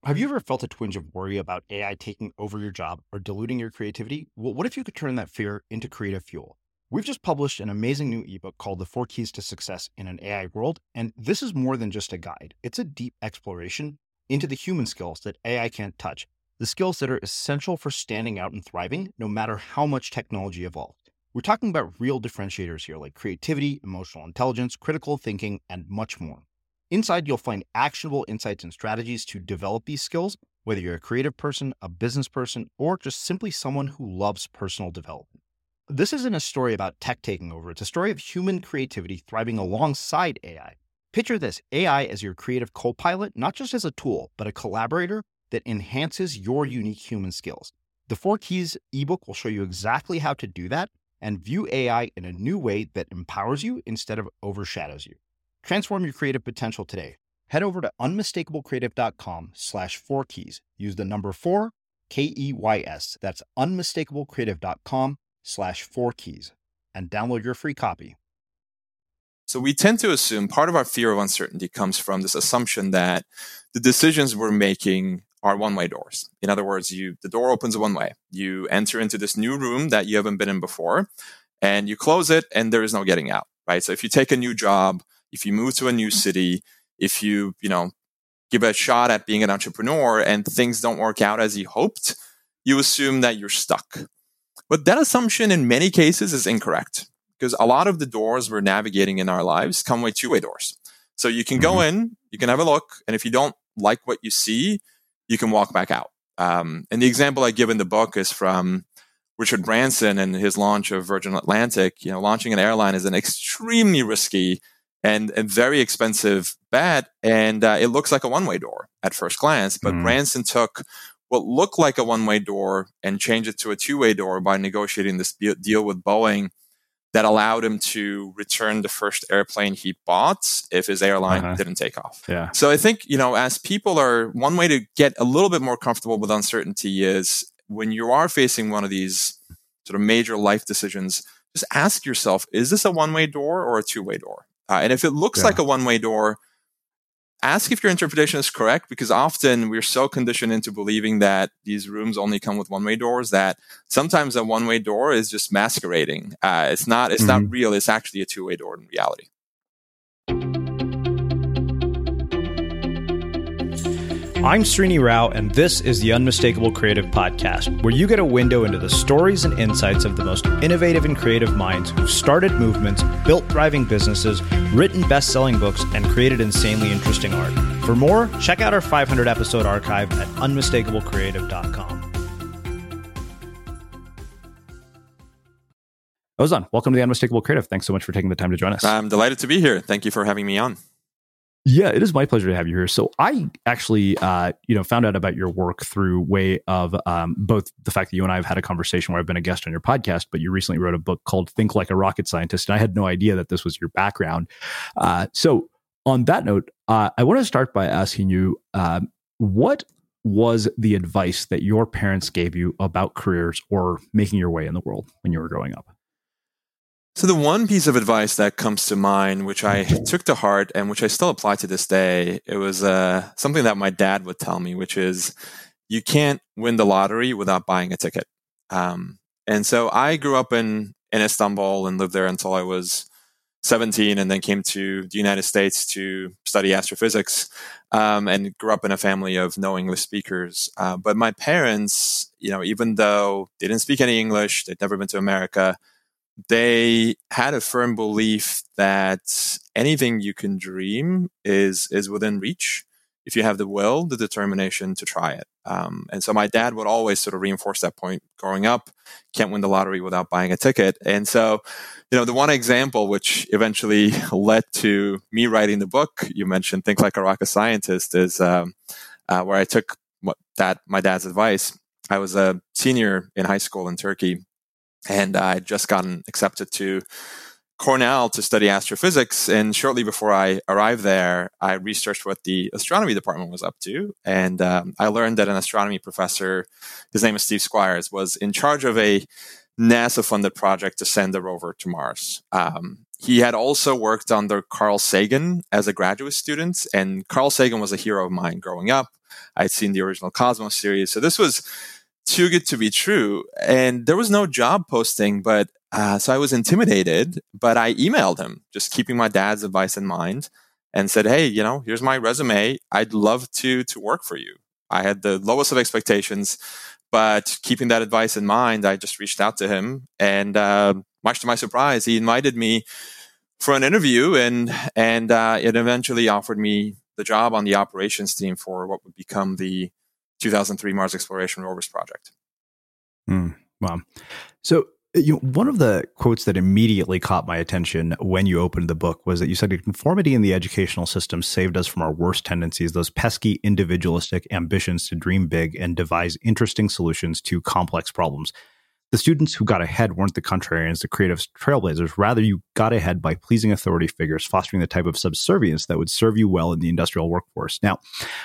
Have you ever felt a twinge of worry about AI taking over your job or diluting your creativity? Well, what if you could turn that fear into creative fuel? We've just published an amazing new ebook called The Four Keys to Success in an AI World. And this is more than just a guide, it's a deep exploration into the human skills that AI can't touch, the skills that are essential for standing out and thriving, no matter how much technology evolves. We're talking about real differentiators here like creativity, emotional intelligence, critical thinking, and much more. Inside, you'll find actionable insights and strategies to develop these skills, whether you're a creative person, a business person, or just simply someone who loves personal development. This isn't a story about tech taking over. It's a story of human creativity thriving alongside AI. Picture this: AI as your creative co-pilot, not just as a tool, but a collaborator that enhances your unique human skills. The Four Keys ebook will show you exactly how to do that and view AI in a new way that empowers you instead of overshadows you. Transform your creative potential today. Head over to unmistakablecreative.com/4keys. Use the number 4, KEYS. That's unmistakablecreative.com/4keys and download your free copy. So we tend to assume part of our fear of uncertainty comes from this assumption that the decisions we're making are one-way doors. In other words, the door opens one way. You enter into this new room that you haven't been in before, and you close it, and there is no getting out, right? So if you take a new job, if you move to a new city, if you give a shot at being an entrepreneur and things don't work out as you hoped, you assume that you're stuck. But that assumption in many cases is incorrect, because a lot of the doors we're navigating in our lives come with two-way doors. So you can go in, you can have a look, and if you don't like what you see, you can walk back out. And the example I give in the book is from Richard Branson and his launch of Virgin Atlantic. Launching an airline is an extremely risky and a very expensive bet, and it looks like a one-way door at first glance. But Branson took what looked like a one-way door and changed it to a two-way door by negotiating this deal with Boeing that allowed him to return the first airplane he bought if his airline didn't take off. Yeah. So I think, as people one way to get a little bit more comfortable with uncertainty is when you are facing one of these sort of major life decisions, just ask yourself, is this a one-way door or a two-way door? And if it looks like a one-way door, ask if your interpretation is correct, because often we're so conditioned into believing that these rooms only come with one-way doors that sometimes a one-way door is just masquerading. It's not real. It's actually a two-way door in reality. I'm Srini Rao, and this is the Unmistakable Creative Podcast, where you get a window into the stories and insights of the most innovative and creative minds who've started movements, built thriving businesses, written best-selling books, and created insanely interesting art. For more, check out our 500-episode archive at unmistakablecreative.com. Ozan, welcome to the Unmistakable Creative. Thanks so much for taking the time to join us. I'm delighted to be here. Thank you for having me on. Yeah, it is my pleasure to have you here. So I actually, found out about your work through way of both the fact that you and I have had a conversation where I've been a guest on your podcast, but you recently wrote a book called Think Like a Rocket Scientist, and I had no idea that this was your background. So on that note, I want to start by asking you, what was the advice that your parents gave you about careers or making your way in the world when you were growing up? So the one piece of advice that comes to mind, which I took to heart and which I still apply to this day, it was something that my dad would tell me, which is you can't win the lottery without buying a ticket. And so I grew up in Istanbul and lived there until I was 17, and then came to the United States to study astrophysics, and grew up in a family of no English speakers. But my parents, even though they didn't speak any English, they'd never been to America, they had a firm belief that anything you can dream is within reach if you have the will, the determination to try it. And so my dad would always sort of reinforce that point growing up: can't win the lottery without buying a ticket. And so, the one example which eventually led to me writing the book you mentioned, Think Like a Rocket Scientist, is where I took my dad's advice. I was a senior in high school in Turkey, and I had just gotten accepted to Cornell to study astrophysics. And shortly before I arrived there, I researched what the astronomy department was up to. And I learned that an astronomy professor, his name is Steve Squires, was in charge of a NASA-funded project to send a rover to Mars. he had also worked under Carl Sagan as a graduate student, and Carl Sagan was a hero of mine growing up. I'd seen the original Cosmos series, so this was too good to be true. And there was no job posting, but so I was intimidated, but I emailed him, just keeping my dad's advice in mind, and said, hey, here's my resume. I'd love to work for you. I had the lowest of expectations, but keeping that advice in mind, I just reached out to him, and much to my surprise, he invited me for an interview, and it eventually offered me the job on the operations team for what would become the 2003 Mars Exploration Rovers project. Wow. So one of the quotes that immediately caught my attention when you opened the book was that you said conformity in the educational system saved us from our worst tendencies, those pesky individualistic ambitions to dream big and devise interesting solutions to complex problems. The students who got ahead weren't the contrarians, the creative trailblazers. Rather, you got ahead by pleasing authority figures, fostering the type of subservience that would serve you well in the industrial workforce. Now,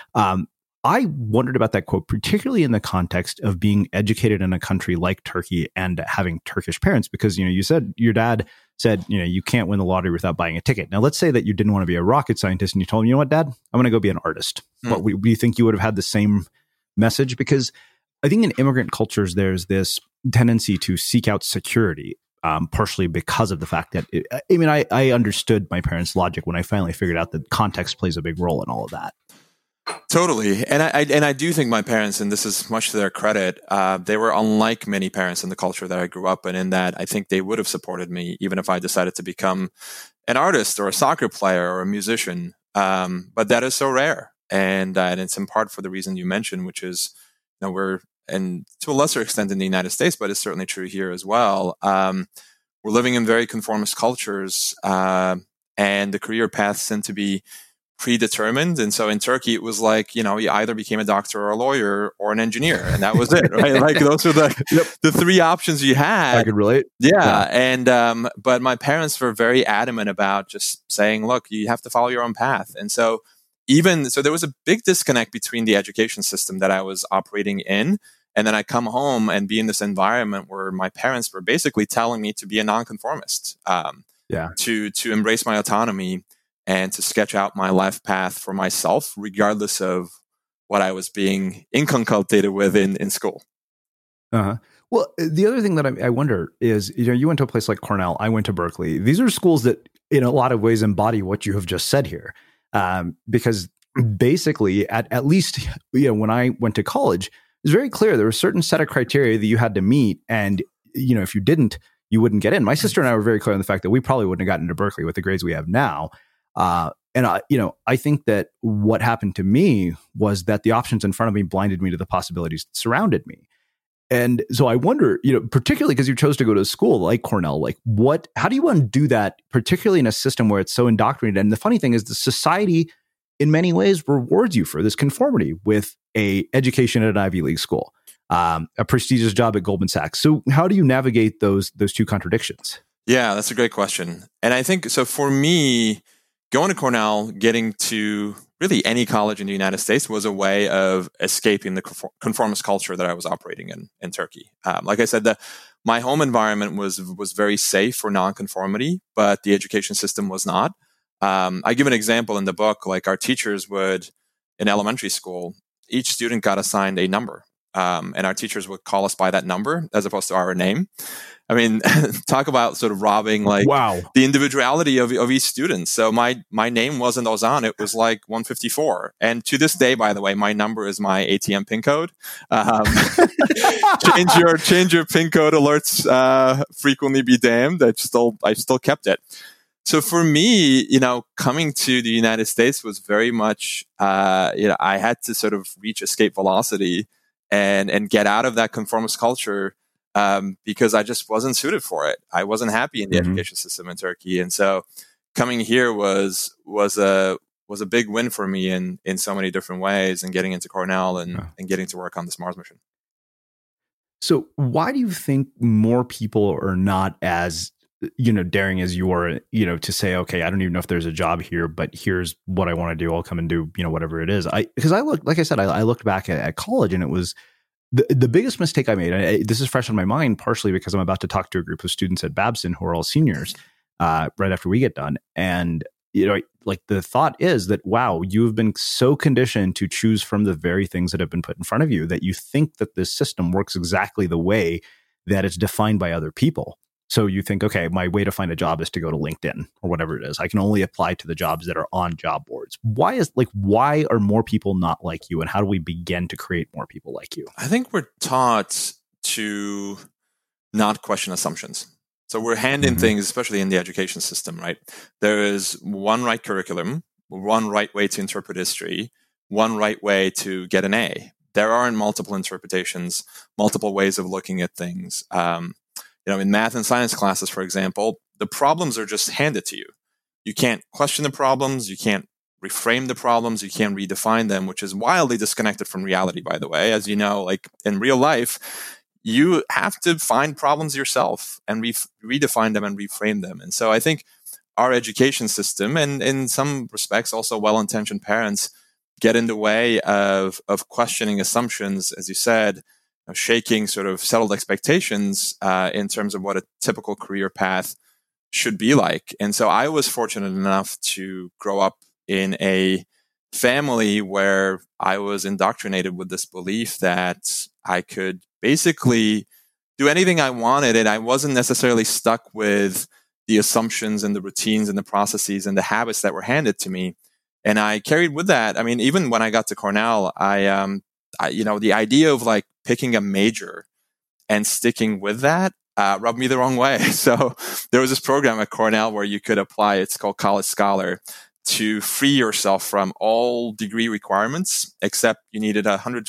I wondered about that quote, particularly in the context of being educated in a country like Turkey and having Turkish parents, because, you said your dad said, you can't win the lottery without buying a ticket. Now, let's say that you didn't want to be a rocket scientist and you told him, what, Dad, I'm going to go be an artist. What, do you think you would have had the same message? Because I think in immigrant cultures, there's this tendency to seek out security, partially because of the fact that, I understood my parents' logic when I finally figured out that context plays a big role in all of that. Totally. And I do think my parents, and this is much to their credit, they were unlike many parents in the culture that I grew up in that I think they would have supported me even if I decided to become an artist or a soccer player or a musician. But that is so rare. And it's in part for the reason you mentioned, which is, we're, and to a lesser extent in the United States, but it's certainly true here as well. We're living in very conformist cultures, and the career paths tend to be predetermined. And so in Turkey, it was like, you either became a doctor or a lawyer or an engineer, and that was it, right? Like those were the three options you had. I could relate. Yeah. And, but my parents were very adamant about just saying, look, you have to follow your own path. And so there was a big disconnect between the education system that I was operating in. And then I come home and be in this environment where my parents were basically telling me to be a nonconformist, to embrace my autonomy, and to sketch out my life path for myself, regardless of what I was being inculcated with in school. Uh-huh. Well, the other thing that I wonder is, you went to a place like Cornell, I went to Berkeley. These are schools that in a lot of ways embody what you have just said here. Because basically, at least, when I went to college, it was very clear there was a certain set of criteria that you had to meet. And, if you didn't, you wouldn't get in. My sister and I were very clear on the fact that we probably wouldn't have gotten into Berkeley with the grades we have now. And I think that what happened to me was that the options in front of me blinded me to the possibilities that surrounded me. And so I wonder, particularly because you chose to go to a school like Cornell, how do you undo that, particularly in a system where it's so indoctrinated? And the funny thing is the society in many ways rewards you for this conformity with a education at an Ivy League school, a prestigious job at Goldman Sachs. So how do you navigate those two contradictions? Yeah, that's a great question. And I think, so for me, going to Cornell, getting to really any college in the United States was a way of escaping the conformist culture that I was operating in Turkey. Like I said, my home environment was very safe for nonconformity, but the education system was not. I give an example in the book, like our teachers would, in elementary school, each student got assigned a number. And our teachers would call us by that number as opposed to our name. I mean, talk about sort of robbing the individuality of each student. So my name wasn't Ozan. It was like 154. And to this day, by the way, my number is my ATM PIN code. Change your PIN code alerts frequently be damned. I still kept it. So for me, coming to the United States was very much, I had to sort of reach escape velocity and get out of that conformist culture. Because I just wasn't suited for it. I wasn't happy in the education system in Turkey. And so coming here was a big win for me in so many different ways, and getting into Cornell and getting to work on this Mars mission. So why do you think more people are not as, daring as you are, to say, okay, I don't even know if there's a job here, but here's what I want to do. I'll come and do, whatever it is. Because I looked back at college, and it was, the biggest mistake I made, this is fresh on my mind, partially because I'm about to talk to a group of students at Babson who are all seniors. right after we get done. And, like the thought is that, wow, you have been so conditioned to choose from the very things that have been put in front of you that you think that this system works exactly the way that it's defined by other people. So you think, okay, my way to find a job is to go to LinkedIn or whatever it is. I can only apply to the jobs that are on job boards. Why are more people not like you? And how do we begin to create more people like you? I think we're taught to not question assumptions. So we're handing things, especially in the education system, right? There is one right curriculum, one right way to interpret history, one right way to get an A. There aren't multiple interpretations, multiple ways of looking at things. In math and science classes, for example, the problems are just handed to you. You can't question the problems. You can't reframe the problems. You can't redefine them, which is wildly disconnected from reality, by the way. As you know, like in real life, you have to find problems yourself and redefine them and reframe them. And so I think our education system, and in some respects also well-intentioned parents, get in the way of questioning assumptions, as you said, shaking sort of settled expectations in terms of what a typical career path should be like. And so I was fortunate enough to grow up in a family where I was indoctrinated with this belief that I could basically do anything I wanted, and I wasn't necessarily stuck with the assumptions and the routines and the processes and the habits that were handed to me. And I carried with that. I mean, even when I got to Cornell, I the idea of like picking a major and sticking with that rubbed me the wrong way. So there was this program at Cornell where you could apply. It's called College Scholar, to free yourself from all degree requirements, except you needed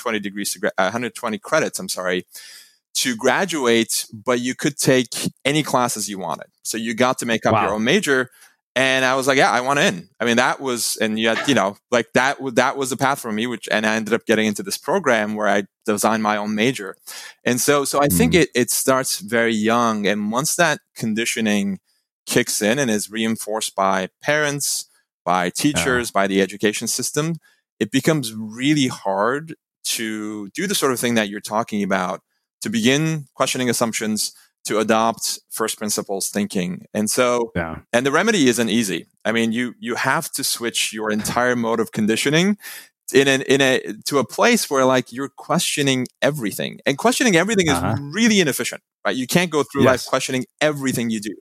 120 credits, to graduate, but you could take any classes you wanted. So you got to make up your own major. And I was like, yeah, I want in. I mean, that was, and yet, that was the path for me, and I ended up getting into this program where I designed my own major. And so I think it starts very young. And once that conditioning kicks in and is reinforced by parents, by teachers, by the education system, it becomes really hard to do the sort of thing that you're talking about, to begin questioning assumptions, to adopt first principles thinking. And so, and the remedy isn't easy. I mean, you have to switch your entire mode of conditioning to a place where like you're questioning everything, and questioning everything is really inefficient, right? You can't go through life questioning everything you do.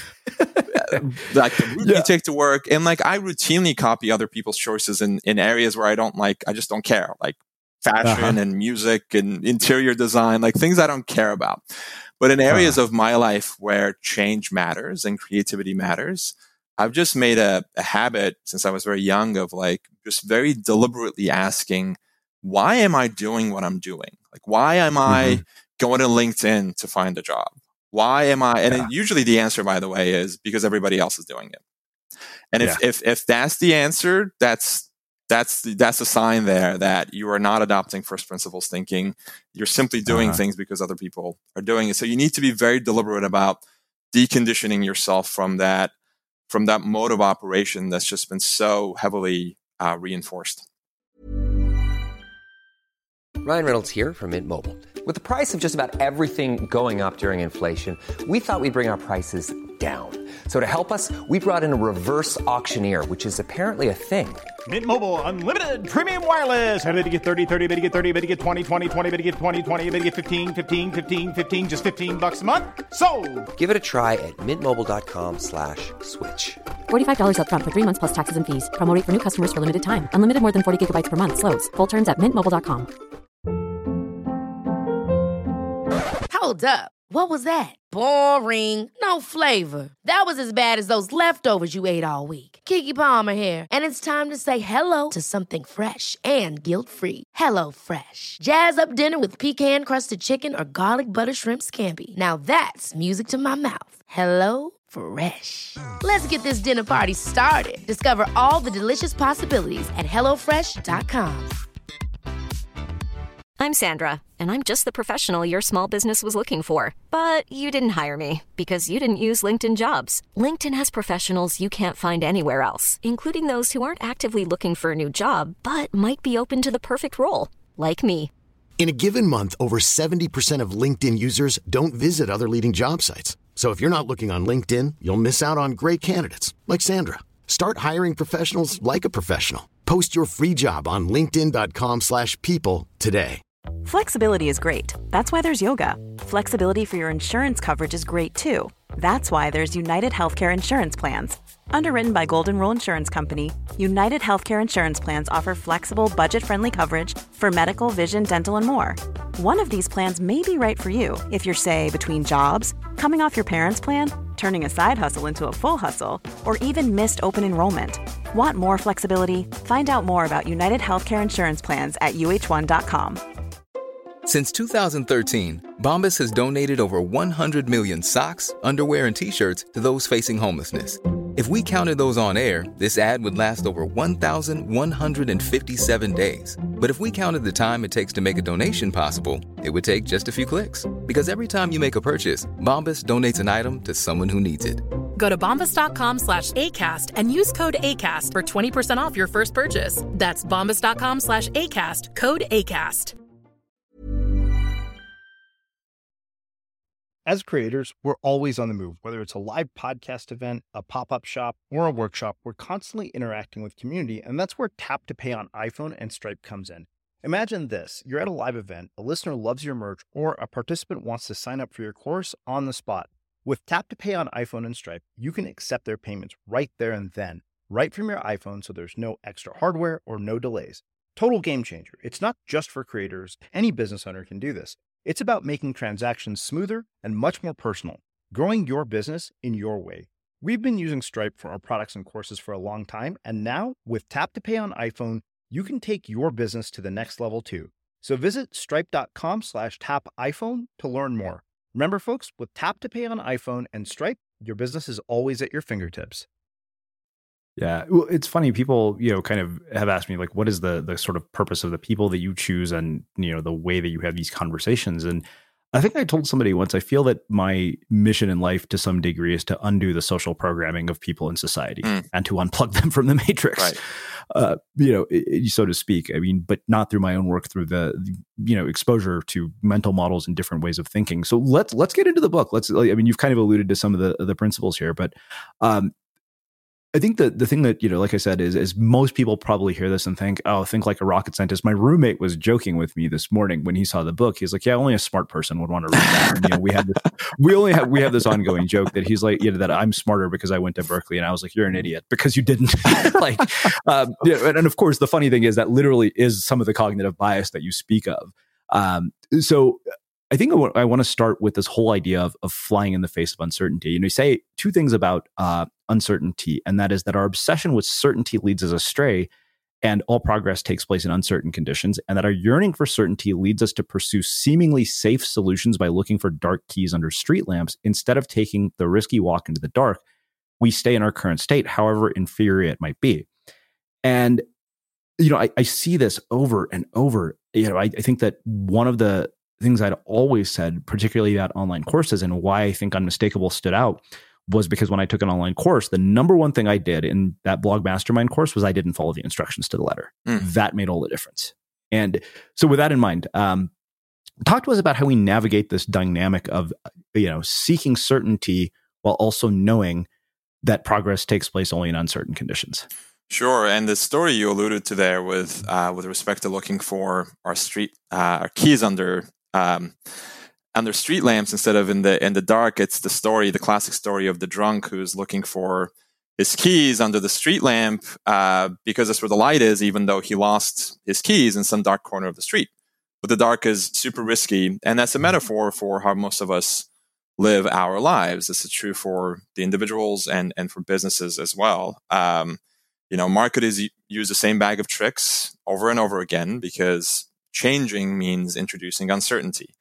Like the route you take to work, and like I routinely copy other people's choices in areas where I just don't care, like fashion and music and interior design, like things I don't care about. But in areas of my life where change matters and creativity matters, I've just made a habit since I was very young of like just very deliberately asking, why am I doing what I'm doing? Like, why am I going to LinkedIn to find a job? Why am I? And usually the answer, by the way, is because everybody else is doing it. And if that's the answer, that's a sign there that you are not adopting first principles thinking. You're simply doing things because other people are doing it. So you need to be very deliberate about deconditioning yourself from that mode of operation that's just been so heavily reinforced. Ryan Reynolds here from Mint Mobile. With the price of just about everything going up during inflation, we thought we'd bring our prices down. So to help us, we brought in a reverse auctioneer, which is apparently a thing. Mint Mobile Unlimited Premium Wireless. How to get 30, 30, bit to get 30, bit to get 20, 20, 20, bit to get 20, 20, bit to get 15, 15, 15, 15, just $15 a month? Sold! Give it a try at mintmobile.com/switch. $45 up front for 3 months plus taxes and fees. Promo rate for new customers for limited time. Unlimited more than 40 gigabytes per month. Slows full terms at mintmobile.com. Hold up. What was that? Boring. No flavor. That was as bad as those leftovers you ate all week. Keke Palmer here. And it's time to say hello to something fresh and guilt-free. HelloFresh. Jazz up dinner with pecan-crusted chicken or garlic butter shrimp scampi. Now that's music to my mouth. HelloFresh. Let's get this dinner party started. Discover all the delicious possibilities at HelloFresh.com. I'm Sandra, and I'm just the professional your small business was looking for. But you didn't hire me because you didn't use LinkedIn Jobs. LinkedIn has professionals you can't find anywhere else, including those who aren't actively looking for a new job, but might be open to the perfect role, like me. In a given month, over 70% of LinkedIn users don't visit other leading job sites. So if you're not looking on LinkedIn, you'll miss out on great candidates like Sandra. Start hiring professionals like a professional. Post your free job on linkedin.com/people today. Flexibility is great. That's why there's yoga. Flexibility for your insurance coverage is great too. That's why there's United Healthcare Insurance Plans. Underwritten by Golden Rule Insurance Company, United Healthcare Insurance Plans offer flexible, budget-friendly coverage for medical, vision, dental, and more. One of these plans may be right for you if you're, say, between jobs, coming off your parents' plan, turning a side hustle into a full hustle, or even missed open enrollment. Want more flexibility? Find out more about United Healthcare Insurance Plans at uh1.com. Since 2013, Bombas has donated over 100 million socks, underwear, and T-shirts to those facing homelessness. If we counted those on air, this ad would last over 1,157 days. But if we counted the time it takes to make a donation possible, it would take just a few clicks. Because every time you make a purchase, Bombas donates an item to someone who needs it. Go to bombas.com/ACAST and use code ACAST for 20% off your first purchase. That's bombas.com/ACAST, code ACAST. As creators, we're always on the move. Whether it's a live podcast event, a pop-up shop, or a workshop, we're constantly interacting with community, and that's where Tap to Pay on iPhone and Stripe comes in. Imagine this. You're at a live event, a listener loves your merch, or a participant wants to sign up for your course on the spot. With Tap to Pay on iPhone and Stripe, you can accept their payments right there and then, right from your iPhone, so there's no extra hardware or no delays. Total game changer. It's not just for creators. Any business owner can do this. It's about making transactions smoother and much more personal, growing your business in your way. We've been using Stripe for our products and courses for a long time, and now with Tap to Pay on iPhone, you can take your business to the next level too. So visit stripe.com/tapiphone to learn more. Remember, folks, with Tap to Pay on iPhone and Stripe, your business is always at your fingertips. Yeah, well, it's funny. People, kind of have asked me, like, what is the sort of purpose of the people that you choose, and the way that you have these conversations. And I think I told somebody once, I feel that my mission in life, to some degree, is to undo the social programming of people in society and to unplug them from the matrix, right. So to speak. I mean, but not through my own work, through the exposure to mental models and different ways of thinking. So let's get into the book. You've kind of alluded to some of the principles here, but I think that the thing that, like I said, is most people probably hear this and think, oh, think like a rocket scientist. My roommate was joking with me this morning when he saw the book. He's like, yeah, only a smart person would want to read that. And, we have this ongoing joke that he's like, that I'm smarter because I went to Berkeley. And I was like, you're an idiot because you didn't. And of course, the funny thing is that literally is some of the cognitive bias that you speak of. So I think I want to start with this whole idea of flying in the face of uncertainty. You say two things about uncertainty, and that is that our obsession with certainty leads us astray, and all progress takes place in uncertain conditions, and that our yearning for certainty leads us to pursue seemingly safe solutions by looking for dark keys under street lamps instead of taking the risky walk into the dark. We stay in our current state, however inferior it might be. And, I see this over and over. I think that one of the things I'd always said, particularly about online courses, and why I think Unmistakable stood out, was because when I took an online course, the number one thing I did in that blog mastermind course was I didn't follow the instructions to the letter. That made all the difference. And so with that in mind, talk to us about how we navigate this dynamic of, seeking certainty while also knowing that progress takes place only in uncertain conditions. Sure, and the story you alluded to there with respect to looking for our keys under street lamps instead of in the dark. It's the classic story of the drunk who's looking for his keys under the street lamp because that's where the light is, even though he lost his keys in some dark corner of the street. But the dark is super risky, and that's a metaphor for how most of us live our lives. This is true for the individuals and for businesses as well. Marketers use the same bag of tricks over and over again because changing means introducing uncertainty.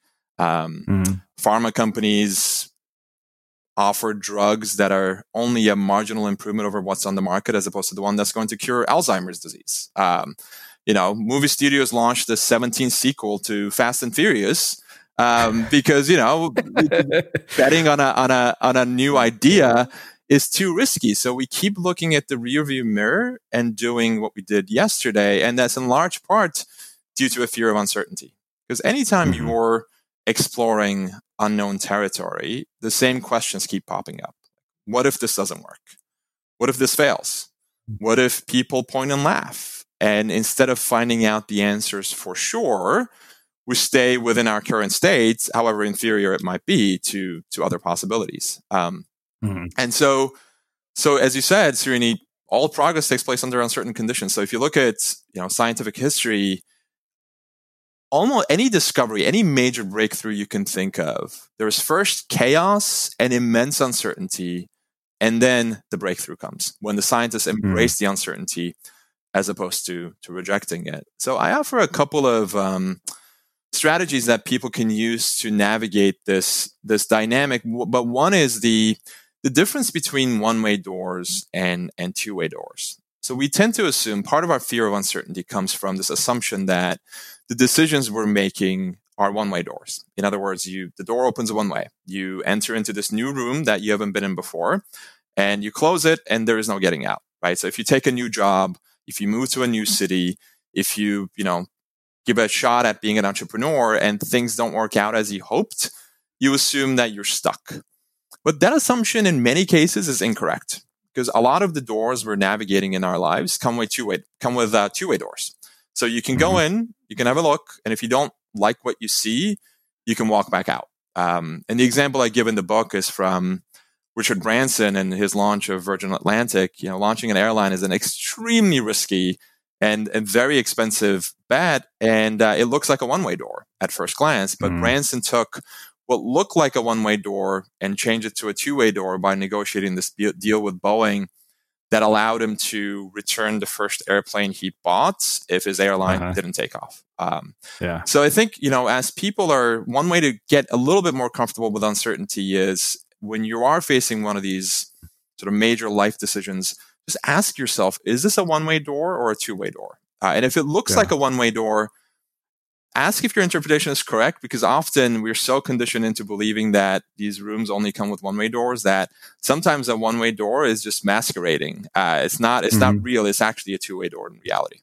Pharma companies offer drugs that are only a marginal improvement over what's on the market as opposed to the one that's going to cure Alzheimer's disease. Movie studios launched the 17th sequel to Fast and Furious because, betting on a new idea is too risky. So we keep looking at the rearview mirror and doing what we did yesterday. And that's in large part due to a fear of uncertainty. Because anytime you're exploring unknown territory, the same questions keep popping up. What if this doesn't work? What if this fails? What if people point and laugh? And instead of finding out the answers for sure, we stay within our current state, however inferior it might be to other possibilities. And so as you said, Srini, all progress takes place under uncertain conditions. So if you look at scientific history, almost any discovery, any major breakthrough you can think of, there is first chaos and immense uncertainty, and then the breakthrough comes when the scientists embrace the uncertainty as opposed to rejecting it. So I offer a couple of strategies that people can use to navigate this dynamic. But one is the difference between one-way doors and two-way doors. So we tend to assume part of our fear of uncertainty comes from this assumption that the decisions we're making are one-way doors. In other words, the door opens one way. You enter into this new room that you haven't been in before, and you close it, and there is no getting out, right? So if you take a new job, if you move to a new city, if you give a shot at being an entrepreneur and things don't work out as you hoped, you assume that you're stuck. But that assumption in many cases is incorrect, because a lot of the doors we're navigating in our lives come with two-way doors. So you can go in, you can have a look, and if you don't like what you see, you can walk back out. And the example I give in the book is from Richard Branson and his launch of Virgin Atlantic. Launching an airline is an extremely risky and very expensive bet, and it looks like a one-way door at first glance. But Branson took what looked like a one-way door and changed it to a two-way door by negotiating this deal with Boeing that allowed him to return the first airplane he bought if his airline didn't take off. So I think, as people one way to get a little bit more comfortable with uncertainty is when you are facing one of these sort of major life decisions, just ask yourself, is this a one-way door or a two-way door? And if it looks like a one-way door, ask if your interpretation is correct, because often we're so conditioned into believing that these rooms only come with one-way doors that sometimes a one-way door is just masquerading. It's not real. It's actually a two-way door in reality.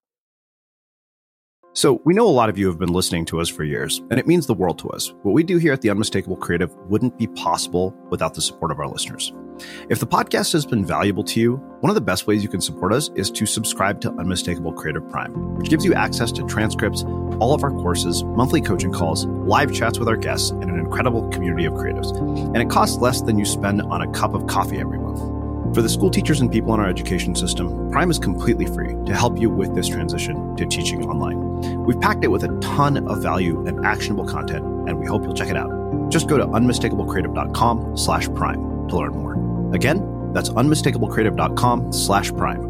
So we know a lot of you have been listening to us for years, and it means the world to us. What we do here at The Unmistakable Creative wouldn't be possible without the support of our listeners. If the podcast has been valuable to you, one of the best ways you can support us is to subscribe to Unmistakable Creative Prime, which gives you access to transcripts, all of our courses, monthly coaching calls, live chats with our guests, and an incredible community of creatives. And it costs less than you spend on a cup of coffee every month. For the school teachers and people in our education system, Prime is completely free to help you with this transition to teaching online. We've packed it with a ton of value and actionable content, and we hope you'll check it out. Just go to unmistakablecreative.com/prime to learn more. Again, that's unmistakablecreative.com/prime.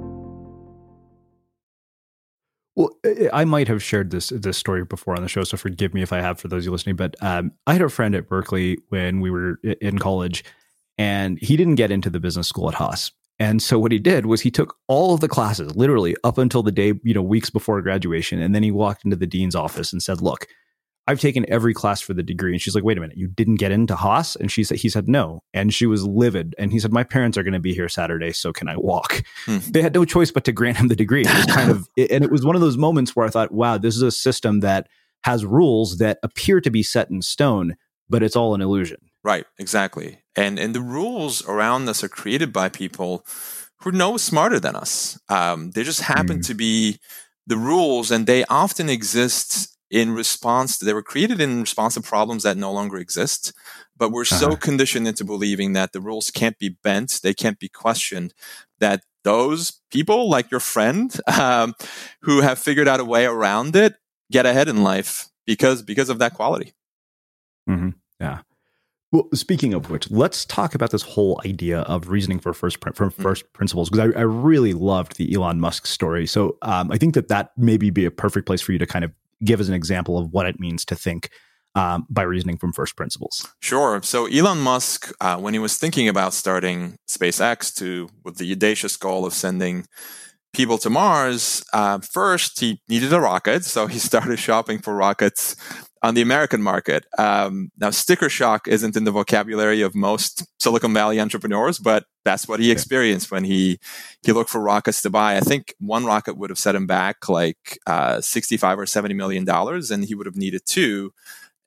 Well, I might have shared this story before on the show, so forgive me if I have for those of you listening, but I had a friend at Berkeley when we were in college, and he didn't get into the business school at Haas. And so what he did was he took all of the classes, literally up until the day, weeks before graduation. And then he walked into the dean's office and said, look, I've taken every class for the degree. And she's like, wait a minute, you didn't get into Haas? And he said, no. And she was livid. And he said, my parents are going to be here Saturday, so can I walk? They had no choice but to grant him the degree. It was and it was one of those moments where I thought, wow, this is a system that has rules that appear to be set in stone, but it's all an illusion. Right, exactly. And the rules around us are created by people who are no smarter than us. They just happen to be the rules, and they often exist in response they were created in response to problems that no longer exist. But we're so conditioned into believing that the rules can't be bent, they can't be questioned, that those people, like your friend, who have figured out a way around it, get ahead in life because of that quality. Yeah. Well, speaking of which, let's talk about this whole idea of reasoning for first principles, because I really loved the Elon Musk story. So I think that maybe be a perfect place for you to kind of give as an example of what it means to think by reasoning from first principles. Sure. So Elon Musk, when he was thinking about starting SpaceX with the audacious goal of sending people to Mars, first he needed a rocket. So he started shopping for rockets on the American market. Now, sticker shock isn't in the vocabulary of most Silicon Valley entrepreneurs, but that's what he experienced when he looked for rockets to buy. I think one rocket would have set him back like $65 or $70 million, and he would have needed two.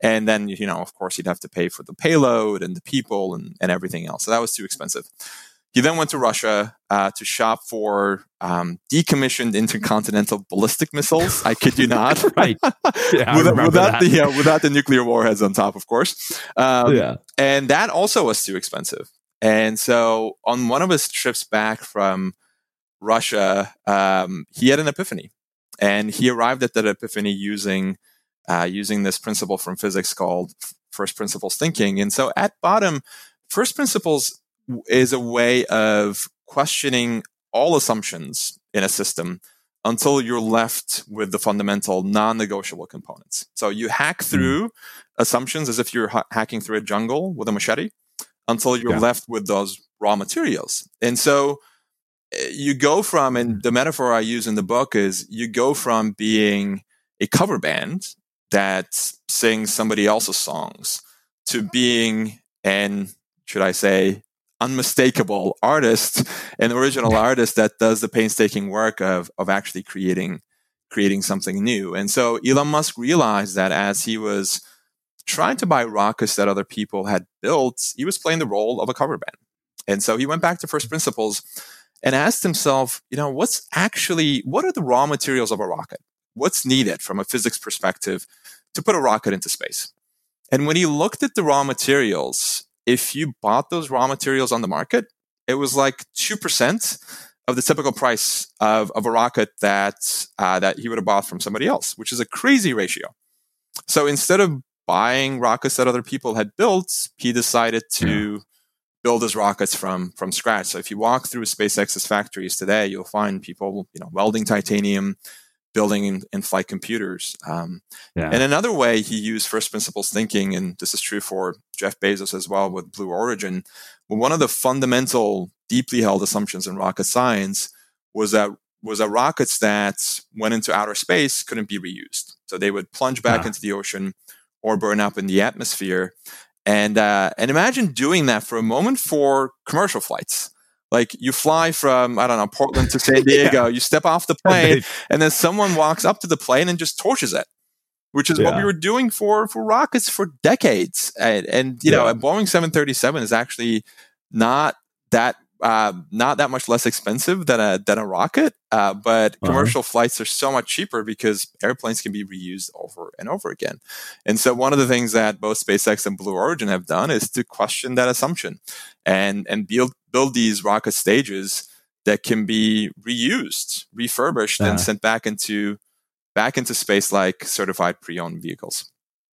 And then, of course, he'd have to pay for the payload and the people and everything else. So that was too expensive. He then went to Russia to shop for decommissioned intercontinental ballistic missiles. I kid you not. Right. Yeah, without the nuclear warheads on top, of course. And that also was too expensive. And so on one of his trips back from Russia, he had an epiphany. And he arrived at that epiphany using this principle from physics called first principles thinking. And so at bottom, first principles is a way of questioning all assumptions in a system until you're left with the fundamental non-negotiable components. So you hack through assumptions as if you're hacking through a jungle with a machete until you're left with those raw materials. And so you go from, and the metaphor I use in the book is, you go from being a cover band that sings somebody else's songs to being should I say, unmistakable artist, an original artist that does the painstaking work of actually creating something new. And so Elon Musk realized that as he was trying to buy rockets that other people had built, he was playing the role of a cover band. And so he went back to first principles and asked himself, what are the raw materials of a rocket? What's needed from a physics perspective to put a rocket into space? And when he looked at the raw materials, if you bought those raw materials on the market, it was like 2% of the typical price of a rocket that he would have bought from somebody else, which is a crazy ratio. So instead of buying rockets that other people had built, he decided to build his rockets from scratch. So if you walk through SpaceX's factories today, you'll find people, welding titanium, building in-flight computers. And another way he used first principles thinking, and this is true for Jeff Bezos as well with Blue Origin, well, one of the fundamental, deeply held assumptions in rocket science was that rockets that went into outer space couldn't be reused. So they would plunge back into the ocean or burn up in the atmosphere. And imagine doing that for a moment for commercial flights. Like you fly from, Portland to San Diego, you step off the plane, and then someone walks up to the plane and just torches it, which is what we were doing for rockets for decades. And a Boeing 737 is actually not that much less expensive than a rocket, but commercial flights are so much cheaper because airplanes can be reused over and over again. And so one of the things that both SpaceX and Blue Origin have done is to question that assumption and build these rocket stages that can be reused, refurbished, and sent back into space like certified pre-owned vehicles.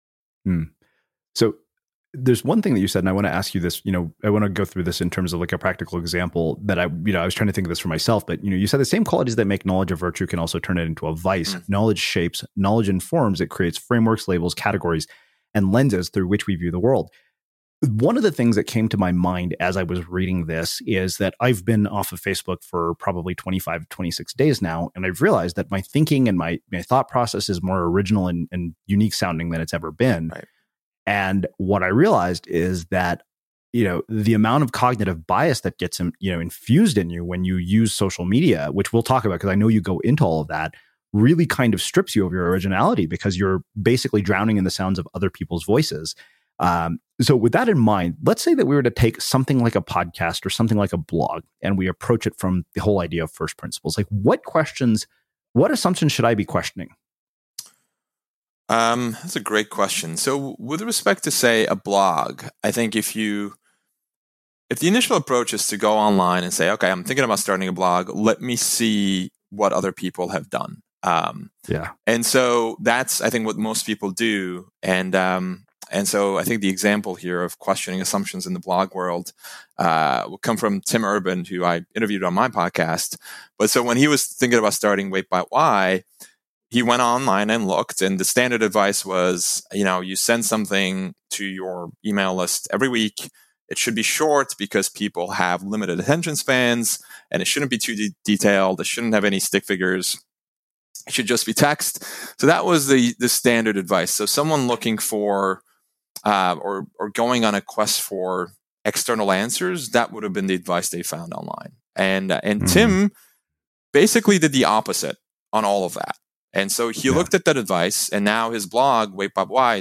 So there's one thing that you said, and I want to ask you this, I want to go through this in terms of like a practical example that I was trying to think of this for myself, but you said the same qualities that make knowledge a virtue can also turn it into a vice. Knowledge shapes, knowledge informs, it creates frameworks, labels, categories, and lenses through which we view the world. One of the things that came to my mind as I was reading this is that I've been off of Facebook for probably 25, 26 days now, and I've realized that my thinking and my thought process is more original and unique sounding than it's ever been. Right. And what I realized is that, the amount of cognitive bias that gets, infused in you when you use social media, which we'll talk about because I know you go into all of that, really kind of strips you of your originality because you're basically drowning in the sounds of other people's voices. So with that in mind, let's say that we were to take something like a podcast or something like a blog and we approach it from the whole idea of first principles. Like what assumptions should I be questioning? That's a great question. So with respect to, say, a blog, I think if the initial approach is to go online and say, okay, I'm thinking about starting a blog, let me see what other people have done. And so that's, I think, what most people do. And so I think the example here of questioning assumptions in the blog world will come from Tim Urban, who I interviewed on my podcast. But so when he was thinking about starting Wait But Why, he went online and looked, and the standard advice was, you send something to your email list every week. It should be short because people have limited attention spans, and it shouldn't be too detailed. It shouldn't have any stick figures. It should just be text. So that was the standard advice. So someone looking for or going on a quest for external answers, that would have been the advice they found online. And Tim basically did the opposite on all of that. And so he looked at that advice, and now his blog, Wait But Why, is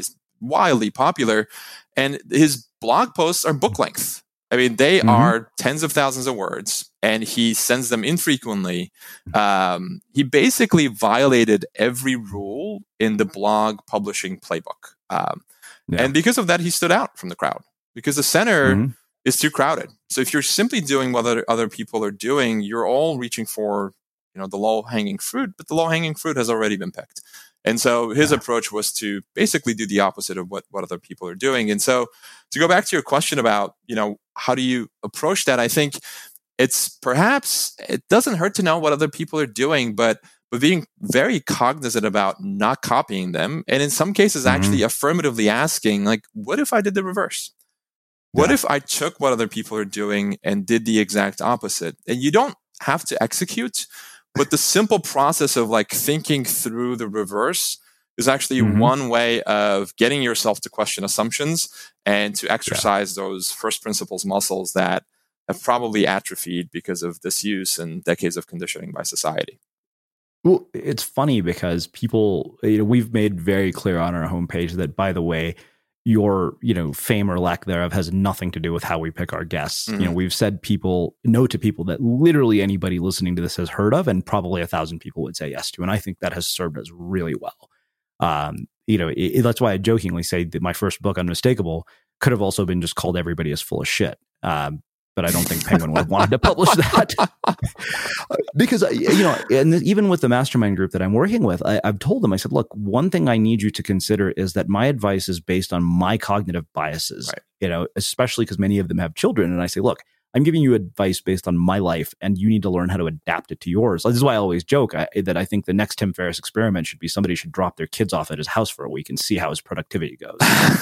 wildly popular. And his blog posts are book length. I mean, they are tens of thousands of words, and he sends them infrequently. He basically violated every rule in the blog publishing playbook. And because of that, he stood out from the crowd because the center is too crowded. So if you're simply doing what other people are doing, you're all reaching for, the low-hanging fruit, but the low-hanging fruit has already been picked. And so his approach was to basically do the opposite of what other people are doing. And so to go back to your question about, how do you approach that? I think it doesn't hurt to know what other people are doing, but being very cognizant about not copying them. And in some cases, actually affirmatively asking, like, what if I did the reverse? What if I took what other people are doing and did the exact opposite? And you don't have to execute, but the simple process of like thinking through the reverse is actually one way of getting yourself to question assumptions and to exercise those first principles muscles that have probably atrophied because of disuse and decades of conditioning by society. Well, it's funny because people, we've made very clear on our homepage that, by the way, your, fame or lack thereof has nothing to do with how we pick our guests. We've said no to people that literally anybody listening to this has heard of, and probably 1,000 people would say yes to. And I think that has served us really well. That's why I jokingly say that my first book, Unmistakable, could have also been just called Everybody is Full of Shit. But I don't think Penguin would have wanted to publish that because, and even with the mastermind group that I'm working with, I've told them, I said, look, one thing I need you to consider is that my advice is based on my cognitive biases, especially because many of them have children. And I say, look, I'm giving you advice based on my life, and you need to learn how to adapt it to yours. This is why I always joke that I think the next Tim Ferriss experiment should be somebody should drop their kids off at his house for a week and see how his productivity goes.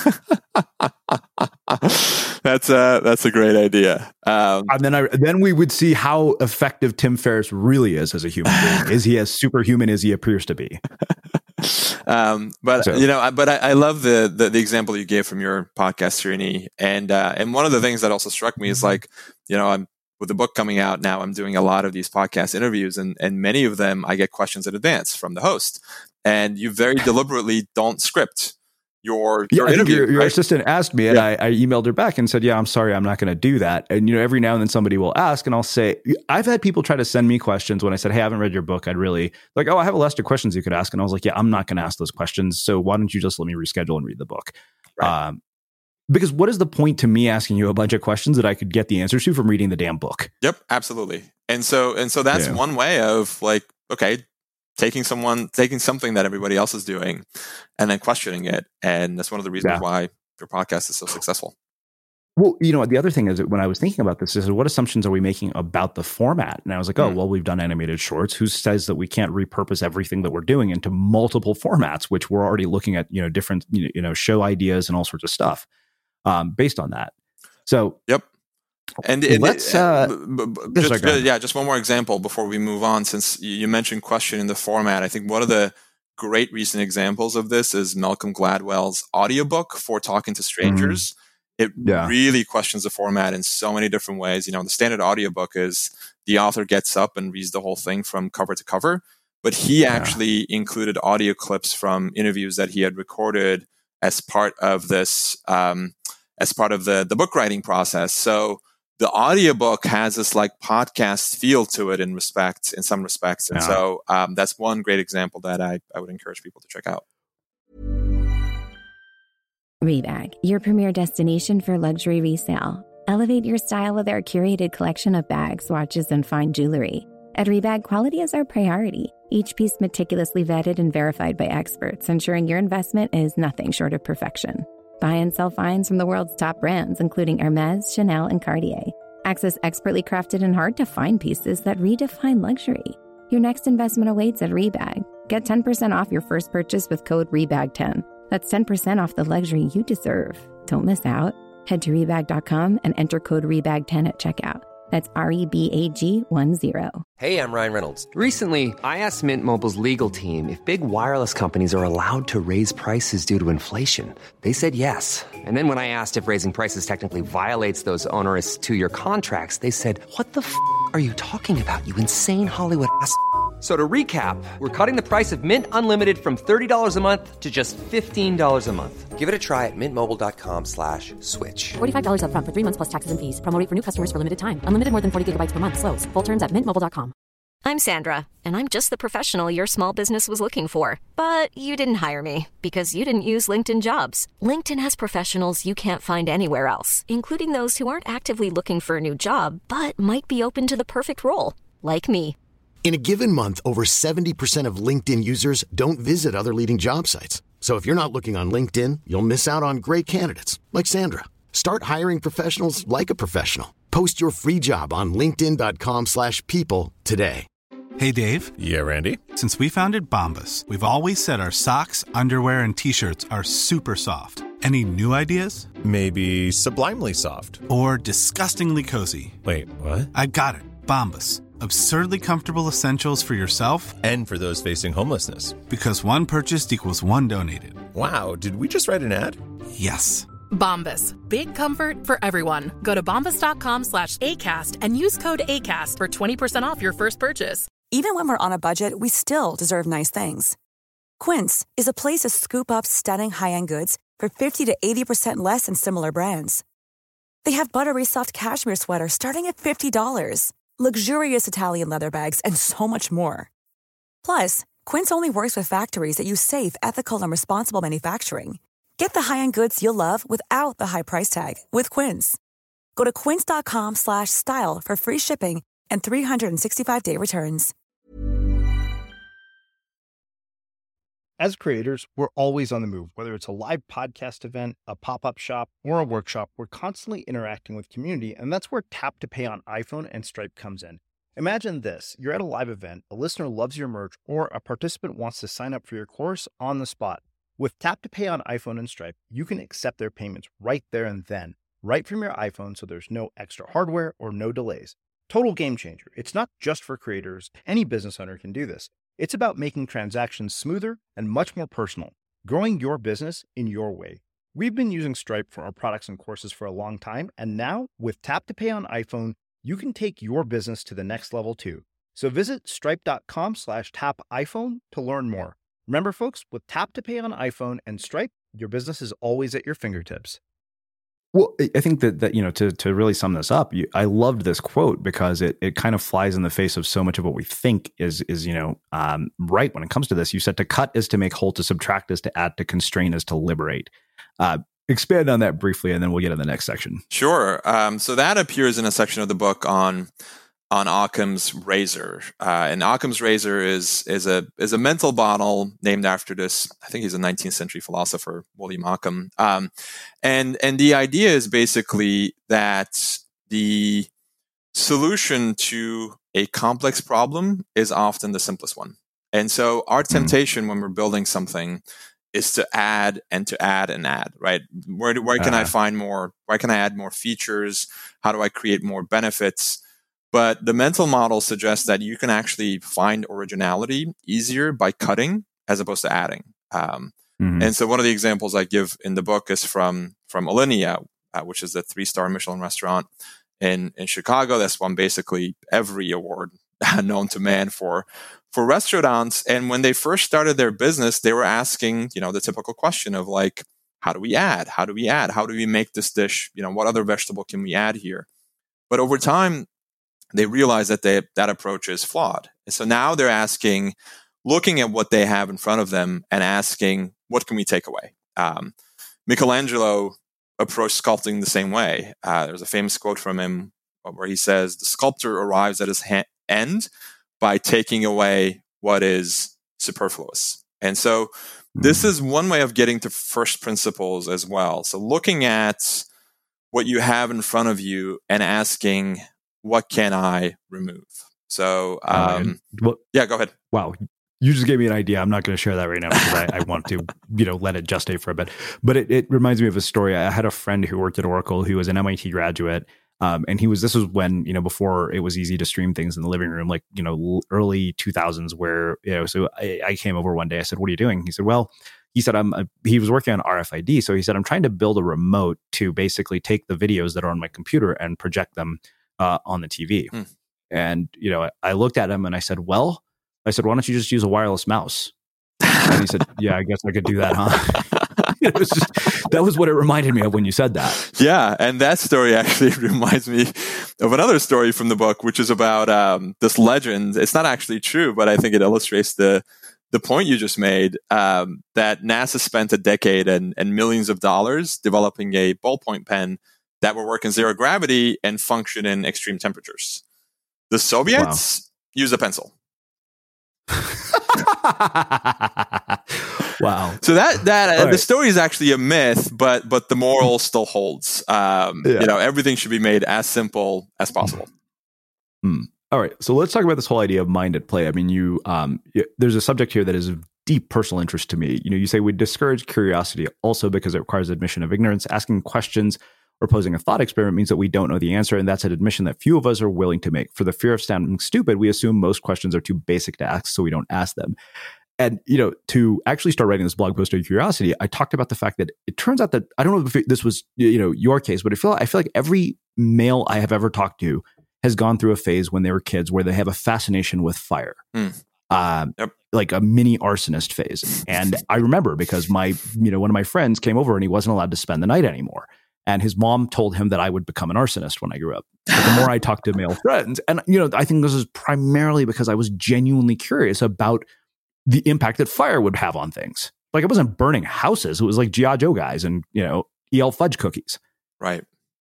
That's a great idea. And then we would see how effective Tim Ferriss really is as a human being. Is he as superhuman as he appears to be? But I love the example you gave from your podcast, Srini. And one of the things that also struck me is like, I'm with the book coming out now, I'm doing a lot of these podcast interviews, and many of them I get questions in advance from the host, and you very deliberately don't script your interview. Your assistant asked me, and I emailed her back and said, I'm sorry, I'm not going to do that. And, every now and then somebody will ask, and I'll say, I've had people try to send me questions when I said, hey, I haven't read your book. I'd really like, I have a list of questions you could ask. And I was like, I'm not going to ask those questions. So why don't you just let me reschedule and read the book? Right. Because what is the point to me asking you a bunch of questions that I could get the answers to from reading the damn book? Yep, absolutely. And so that's one way of like, okay, taking something that everybody else is doing and then questioning it. And that's one of the reasons why your podcast is so successful. Well, the other thing is that when I was thinking about this is what assumptions are we making about the format? And I was like, we've done animated shorts. Who says that we can't repurpose everything that we're doing into multiple formats, which we're already looking at, different, show ideas and all sorts of stuff based on that. So, yep. And let's just one more example before we move on. Since you mentioned questioning the format, I think one of the great recent examples of this is Malcolm Gladwell's audiobook for Talking to Strangers. It really questions the format in so many different ways. The standard audiobook is the author gets up and reads the whole thing from cover to cover, but he actually included audio clips from interviews that he had recorded as part of this, as part of the book writing process. So the audiobook has this like podcast feel to it in some respects. And so that's one great example that I would encourage people to check out. Rebag, your premier destination for luxury resale. Elevate your style with our curated collection of bags, watches, and fine jewelry. At Rebag, quality is our priority. Each piece meticulously vetted and verified by experts, ensuring your investment is nothing short of perfection. Buy and sell finds from the world's top brands, including Hermès, Chanel, and Cartier. Access expertly crafted and hard-to-find pieces that redefine luxury. Your next investment awaits at Rebag. Get 10% off your first purchase with code REBAG10. That's 10% off the luxury you deserve. Don't miss out. Head to Rebag.com and enter code REBAG10 at checkout. That's REBAG10. Hey, I'm Ryan Reynolds. Recently, I asked Mint Mobile's legal team if big wireless companies are allowed to raise prices due to inflation. They said yes. And then when I asked if raising prices technically violates those onerous 2-year contracts, they said, "What the f*** are you talking about, you insane Hollywood ass f- So to recap, we're cutting the price of Mint Unlimited from $30 a month to just $15 a month. Give it a try at mintmobile.com/switch. $45 up front for 3 months plus taxes and fees. Promo rate for new customers for limited time. Unlimited more than 40 gigabytes per month. Slows full terms at mintmobile.com. I'm Sandra, and I'm just the professional your small business was looking for. But you didn't hire me because you didn't use LinkedIn Jobs. LinkedIn has professionals you can't find anywhere else, including those who aren't actively looking for a new job, but might be open to the perfect role, like me. In a given month, over 70% of LinkedIn users don't visit other leading job sites. So if you're not looking on LinkedIn, you'll miss out on great candidates like Sandra. Start hiring professionals like a professional. Post your free job on linkedin.com/people today. Hey, Dave. Yeah, Randy. Since we founded Bombas, we've always said our socks, underwear, and T-shirts are super soft. Any new ideas? Maybe sublimely soft. Or disgustingly cozy. Wait, what? I got it. Bombas. Absurdly comfortable essentials for yourself and for those facing homelessness. Because one purchased equals one donated. Wow, did we just write an ad? Yes. Bombas. Big comfort for everyone. Go to bombas.com/ACAST and use code ACAST for 20% off your first purchase. Even when we're on a budget, we still deserve nice things. Quince is a place to scoop up stunning high-end goods for 50 to 80% less than similar brands. They have buttery soft cashmere sweaters starting at $50, luxurious Italian leather bags, and so much more. Plus, Quince only works with factories that use safe, ethical, and responsible manufacturing. Get the high-end goods you'll love without the high price tag with Quince. Go to quince.com/style for free shipping and 365-day returns. As creators, we're always on the move. Whether it's a live podcast event, a pop-up shop, or a workshop, we're constantly interacting with community, and that's where Tap to Pay on iPhone and Stripe comes in. Imagine this. You're at a live event, a listener loves your merch, or a participant wants to sign up for your course on the spot. With Tap to Pay on iPhone and Stripe, you can accept their payments right there and then, right from your iPhone, so there's no extra hardware or no delays. Total game changer. It's not just for creators. Any business owner can do this. It's about making transactions smoother and much more personal, growing your business in your way. We've been using Stripe for our products and courses for a long time, and now with Tap to Pay on iPhone, you can take your business to the next level too. So visit stripe.com/tapiphone to learn more. Remember, folks, with Tap to Pay on iPhone and Stripe, your business is always at your fingertips. Well, I think that you know, to really sum this up, I loved this quote because it kind of flies in the face of so much of what we think is right when it comes to this. You said to cut is to make whole, to subtract is to add, to constrain is to liberate. Expand on that briefly, and then we'll get to the next section. Sure. So that appears in a section of the book on Occam's razor, and Occam's razor is a mental model named after this. I think he's a 19th century philosopher, William Occam. And the idea is basically that the solution to a complex problem is often the simplest one. And so our temptation when we're building something is to add and to add and add, right? Where can I find more? Where can I add more features? How do I create more benefits? But the mental model suggests that you can actually find originality easier by cutting as opposed to adding. And so one of the examples I give in the book is from Alinea, which is the 3-star Michelin restaurant in Chicago. That's won basically every award known to man for restaurants. And when they first started their business, they were asking, the typical question of like, how do we add? How do we add? How do we make this dish? What other vegetable can we add here? But over time, they realize that that approach is flawed. And so now they're looking at what they have in front of them and asking, what can we take away? Michelangelo approached sculpting the same way. There's a famous quote from him where he says, the sculptor arrives at his end by taking away what is superfluous. And so this is one way of getting to first principles as well. So looking at what you have in front of you and asking, what can I remove? So, yeah, go ahead. Wow. You just gave me an idea. I'm not going to share that right now because I want to, let it gestate for a bit. But it reminds me of a story. I had a friend who worked at Oracle who was an MIT graduate. And this was when, before it was easy to stream things in the living room, like, early 2000s where, so I came over one day. I said, what are you doing? He said, he was working on RFID. So he said, I'm trying to build a remote to basically take the videos that are on my computer and project them on the TV. And, I looked at him and I said, well, I said, why don't you just use a wireless mouse? And he said, yeah, I guess I could do that, huh? It was just, that was what it reminded me of when you said that. Yeah. And that story actually reminds me of another story from the book, which is about this legend. It's not actually true, but I think it illustrates the point you just made, that NASA spent a decade and millions of dollars developing a ballpoint pen that would work in zero gravity and function in extreme temperatures. The Soviets use a pencil. Wow. So the story is actually a myth, but the moral still holds. Everything should be made as simple as possible. All right. So let's talk about this whole idea of mind at play. I mean, there's a subject here that is of deep personal interest to me. You say we discourage curiosity also because it requires admission of ignorance. Asking questions or posing a thought experiment means that we don't know the answer, and that's an admission that few of us are willing to make. For the fear of sounding stupid, we assume most questions are too basic to ask, so we don't ask them. And, to actually start writing this blog post on curiosity, I talked about the fact that it turns out that, I don't know if this was, your case, but I feel like every male I have ever talked to has gone through a phase when they were kids where they have a fascination with fire. Like a mini arsonist phase. And I remember because one of my friends came over and he wasn't allowed to spend the night anymore. And his mom told him that I would become an arsonist when I grew up. But the more I talked to male friends, and I think this is primarily because I was genuinely curious about the impact that fire would have on things. Like, it wasn't burning houses. It was like G.I. Joe guys and, EL fudge cookies. Right.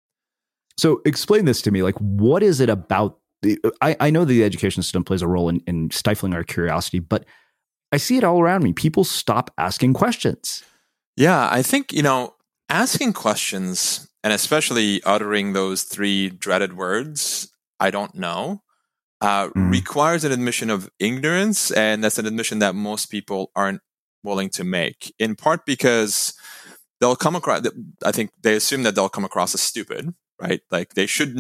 So explain this to me. Like, what is it about? I know the education system plays a role in stifling our curiosity, but I see it all around me. People stop asking questions. Yeah, I think, asking questions, and especially uttering those three dreaded words, I don't know, requires an admission of ignorance. And that's an admission that most people aren't willing to make, in part because they'll come across, I think they assume that they'll come across as stupid, right? Like they should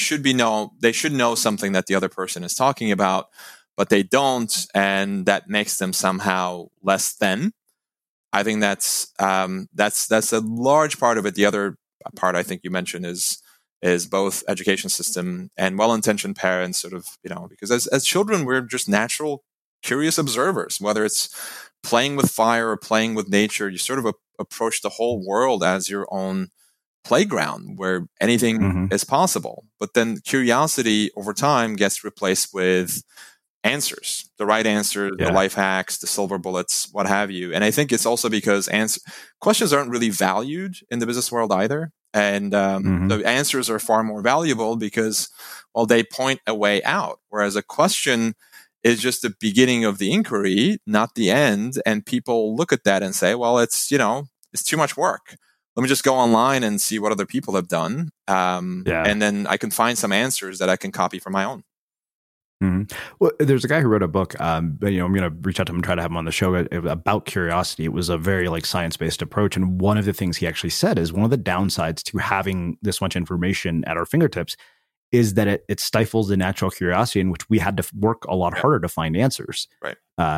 know something that the other person is talking about, but they don't. And that makes them somehow less than. I think that's a large part of it. The other part I think you mentioned is both education system and well-intentioned parents sort of, because as children, we're just natural, curious observers, whether it's playing with fire or playing with nature. You sort of approach the whole world as your own playground where anything is possible. But then curiosity over time gets replaced with answers, the right answer, the life hacks, the silver bullets, what have you. And I think it's also because questions aren't really valued in the business world either. And the answers are far more valuable because, well, they point a way out. Whereas a question is just the beginning of the inquiry, not the end. And people look at that and say, well, it's too much work. Let me just go online and see what other people have done. And then I can find some answers that I can copy for my own. Well, there's a guy who wrote a book. I'm going to reach out to him and try to have him on the show about curiosity. It was a very science-based approach, and one of the things he actually said is one of the downsides to having this much information at our fingertips is that it stifles the natural curiosity in which we had to work a lot harder to find answers. Right.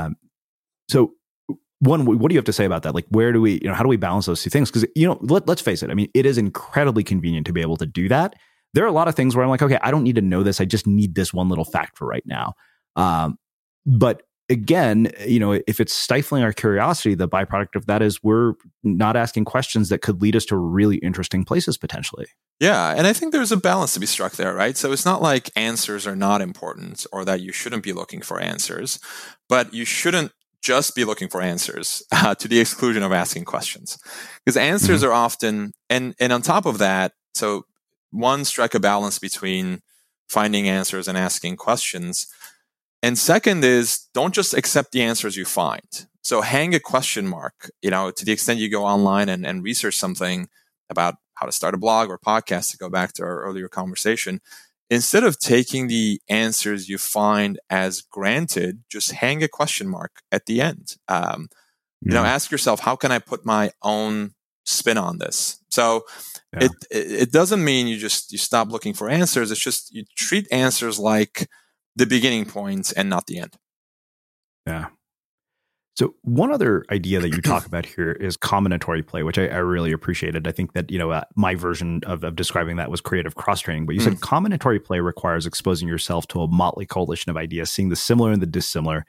So, one, what do you have to say about that? Like, where do we, how do we balance those two things? Because let's face it. I mean, it is incredibly convenient to be able to do that. There are a lot of things where I'm like, okay, I don't need to know this. I just need this one little fact for right now. But again, if it's stifling our curiosity, the byproduct of that is we're not asking questions that could lead us to really interesting places potentially. Yeah. And I think there's a balance to be struck there, right? So it's not like answers are not important or that you shouldn't be looking for answers, but you shouldn't just be looking for answers to the exclusion of asking questions. Because answers are often, and on top of that, so one, strike a balance between finding answers and asking questions. And second is don't just accept the answers you find. So hang a question mark, to the extent you go online and research something about how to start a blog or podcast, to go back to our earlier conversation. Instead of taking the answers you find as granted, just hang a question mark at the end. Ask yourself, how can I put my own spin on this? So it doesn't mean you stop looking for answers. It's just you treat answers like the beginning point and not the end. Yeah. So one other idea that you talk about here is combinatory play, which I really appreciated. I think that, my version of describing that was creative cross-training, but you said combinatory play requires exposing yourself to a motley coalition of ideas, seeing the similar and the dissimilar,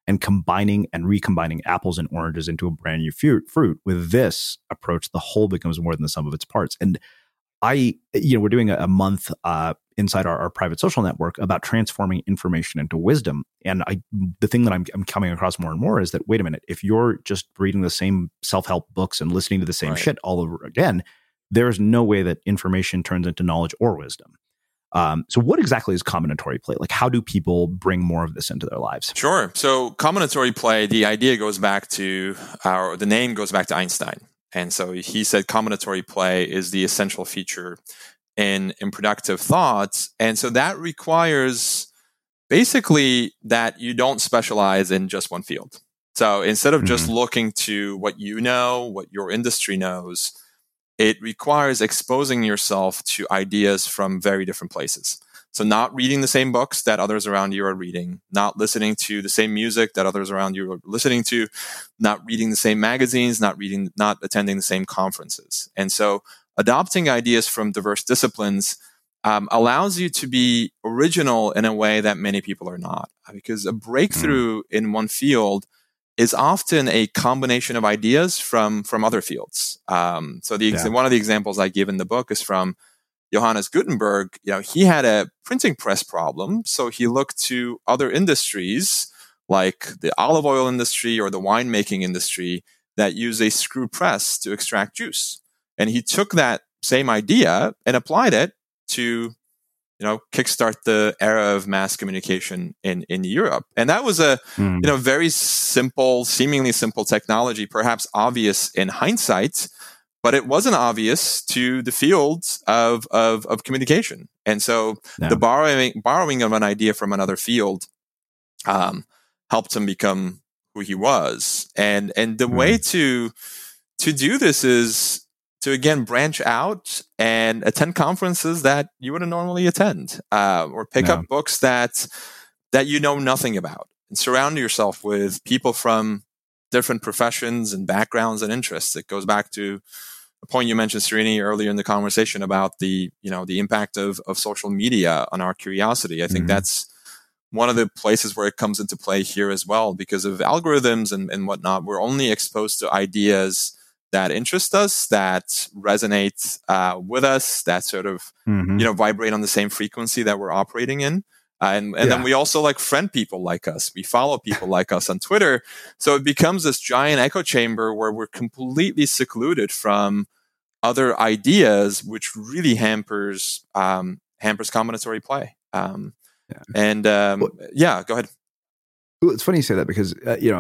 and combining and recombining apples and oranges into a brand new fruit. With this approach, the whole becomes more than the sum of its parts. And we're doing a month inside our private social network about transforming information into wisdom. And the thing that I'm coming across more and more is that, wait a minute, if you're just reading the same self-help books and listening to the same shit all over again, there's no way that information turns into knowledge or wisdom. So what exactly is combinatory play? Like, how do people bring more of this into their lives? Sure. So combinatory play, the idea goes back to, the name goes back to Einstein. And so he said combinatory play is the essential feature in productive thoughts. And so that requires basically that you don't specialize in just one field. So instead of just looking to what you know, what your industry knows, it requires exposing yourself to ideas from very different places. So not reading the same books that others around you are reading, not listening to the same music that others around you are listening to, not reading the same magazines, not attending the same conferences. And so adopting ideas from diverse disciplines allows you to be original in a way that many people are not. Because a breakthrough in one field is often a combination of ideas from other fields. One of the examples I give in the book is from Johannes Gutenberg. He had a printing press problem, so he looked to other industries like the olive oil industry or the winemaking industry that use a screw press to extract juice. And he took that same idea and applied it to, kickstart the era of mass communication in Europe. And that was a, very simple, seemingly simple technology, perhaps obvious in hindsight, but it wasn't obvious to the fields of communication. And so the borrowing of an idea from another field helped him become who he was. And the way to do this is to, again, branch out and attend conferences that you wouldn't normally attend, or pick up books that you know nothing about, and surround yourself with people from different professions and backgrounds and interests. It goes back to a point you mentioned, Srini, earlier in the conversation about the impact of social media on our curiosity. I think that's one of the places where it comes into play here as well, because of algorithms and whatnot. We're only exposed to ideas that interest us, that resonate with us, that sort of vibrate on the same frequency that we're operating in. And then we also friend people like us. We follow people like us on Twitter. So it becomes this giant echo chamber where we're completely secluded from other ideas, which really hampers combinatory play. Go ahead. Well, it's funny you say that because,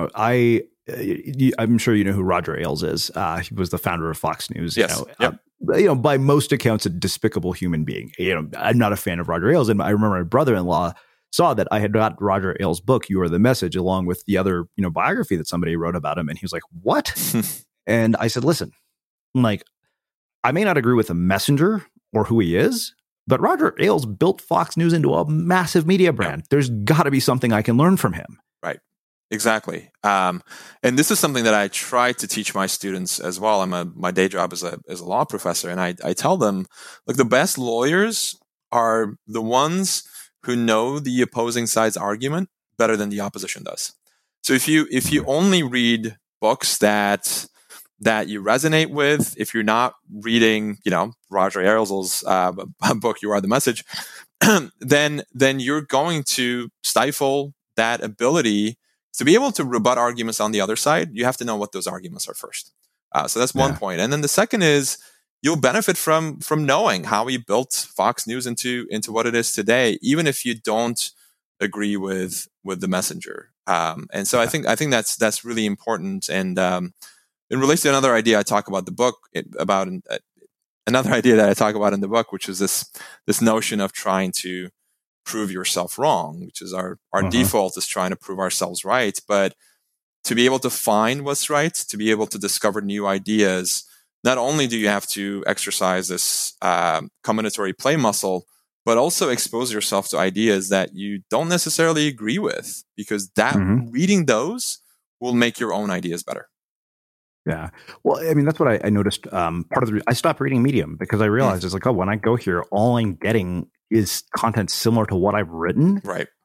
I'm sure you know who Roger Ailes is. He was the founder of Fox News. Yes. By most accounts, a despicable human being. I'm not a fan of Roger Ailes, and I remember my brother-in-law saw that I had got Roger Ailes' book, "You Are the Message," along with the other, biography that somebody wrote about him, and he was like, "What?" And I said, "Listen, I may not agree with the messenger or who he is, but Roger Ailes built Fox News into a massive media brand. There's got to be something I can learn from him." Right. Exactly. And this is something that I try to teach my students as well. My day job is a law professor, and I tell them, look, the best lawyers are the ones who know the opposing side's argument better than the opposition does. So if you only read books that you resonate with, if you're not reading, Roger Ailes' book, "You Are the Message," then you're going to stifle that ability to be able to rebut arguments on the other side. You have to know what those arguments are first. So that's one point. And then the second is you'll benefit from knowing how he built Fox News into what it is today, even if you don't agree with the messenger. And so I think that's really important. And it relates to another idea I talk about the book another idea that I talk about in the book, which is this notion of trying to prove yourself wrong, which is our default is trying to prove ourselves right. But to be able to find what's right, to be able to discover new ideas, not only do you have to exercise this combinatory play muscle, but also expose yourself to ideas that you don't necessarily agree with, because reading those will make your own ideas better. Yeah. Well, I mean, that's what I noticed. Part of I stopped reading Medium because I realized it's when I go here, all I'm getting is content similar to what I've written. Right.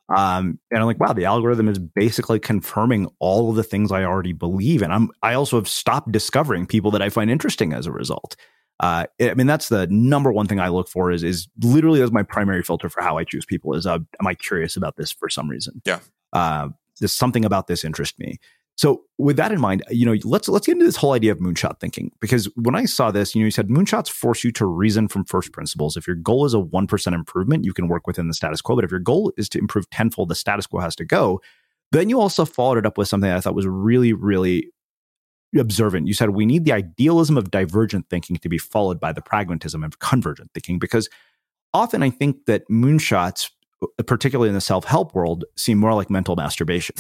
And I'm like, wow, the algorithm is basically confirming all of the things I already believe. And I also have stopped discovering people that I find interesting as a result. I mean, that's the number one thing I look for is literally as my primary filter for how I choose people is, am I curious about this for some reason? Yeah. Does something about this interest me? So with that in mind, let's get into this whole idea of moonshot thinking, because when I saw this, you said moonshots force you to reason from first principles. If your goal is a 1% improvement, you can work within the status quo. But if your goal is to improve tenfold, the status quo has to go. Then you also followed it up with something that I thought was really, really observant. You said we need the idealism of divergent thinking to be followed by the pragmatism of convergent thinking, because often I think that moonshots, particularly in the self-help world, seem more like mental masturbation.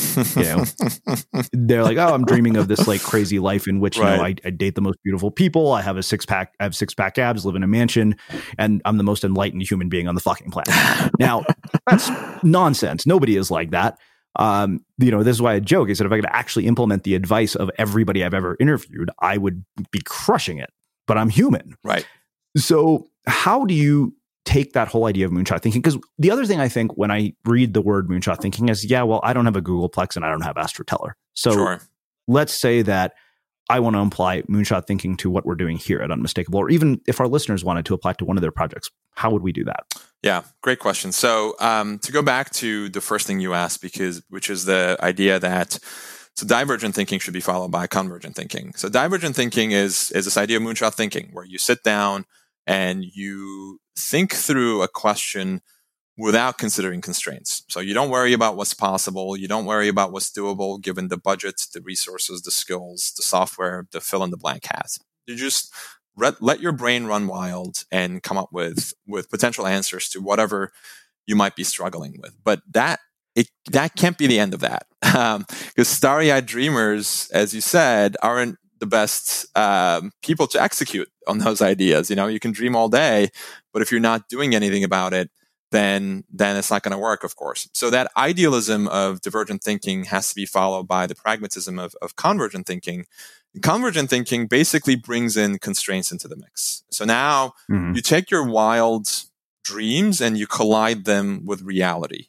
They're like, oh, I'm dreaming of this like crazy life in which I date the most beautiful people. I have I have six-pack abs, live in a mansion, and I'm the most enlightened human being on the fucking planet. Now, that's nonsense. Nobody is like that. This is why I joke. I said, if I could actually implement the advice of everybody I've ever interviewed, I would be crushing it. But I'm human. Right. So how do you take that whole idea of moonshot thinking? Because the other thing I think when I read the word moonshot thinking is, I don't have a Googleplex and I don't have AstroTeller. So let's say that I want to apply moonshot thinking to what we're doing here at Unmistakable, or even if our listeners wanted to apply to one of their projects, how would we do that? Yeah, great question. So to go back to the first thing you asked, which is the idea that divergent thinking should be followed by convergent thinking. So divergent thinking is this idea of moonshot thinking, where you sit down and you think through a question without considering constraints. So you don't worry about what's possible. You don't worry about what's doable given the budget, the resources, the skills, the software, the fill in the blank has. You just let your brain run wild and come up with potential answers to whatever you might be struggling with. But that can't be the end of that. Because starry-eyed dreamers, as you said, aren't the best people to execute on those ideas. You can dream all day, but if you're not doing anything about it, then it's not going to work, of course. So that idealism of divergent thinking has to be followed by the pragmatism of convergent thinking. Convergent thinking basically brings in constraints into the mix. So now you take your wild dreams and you collide them with reality,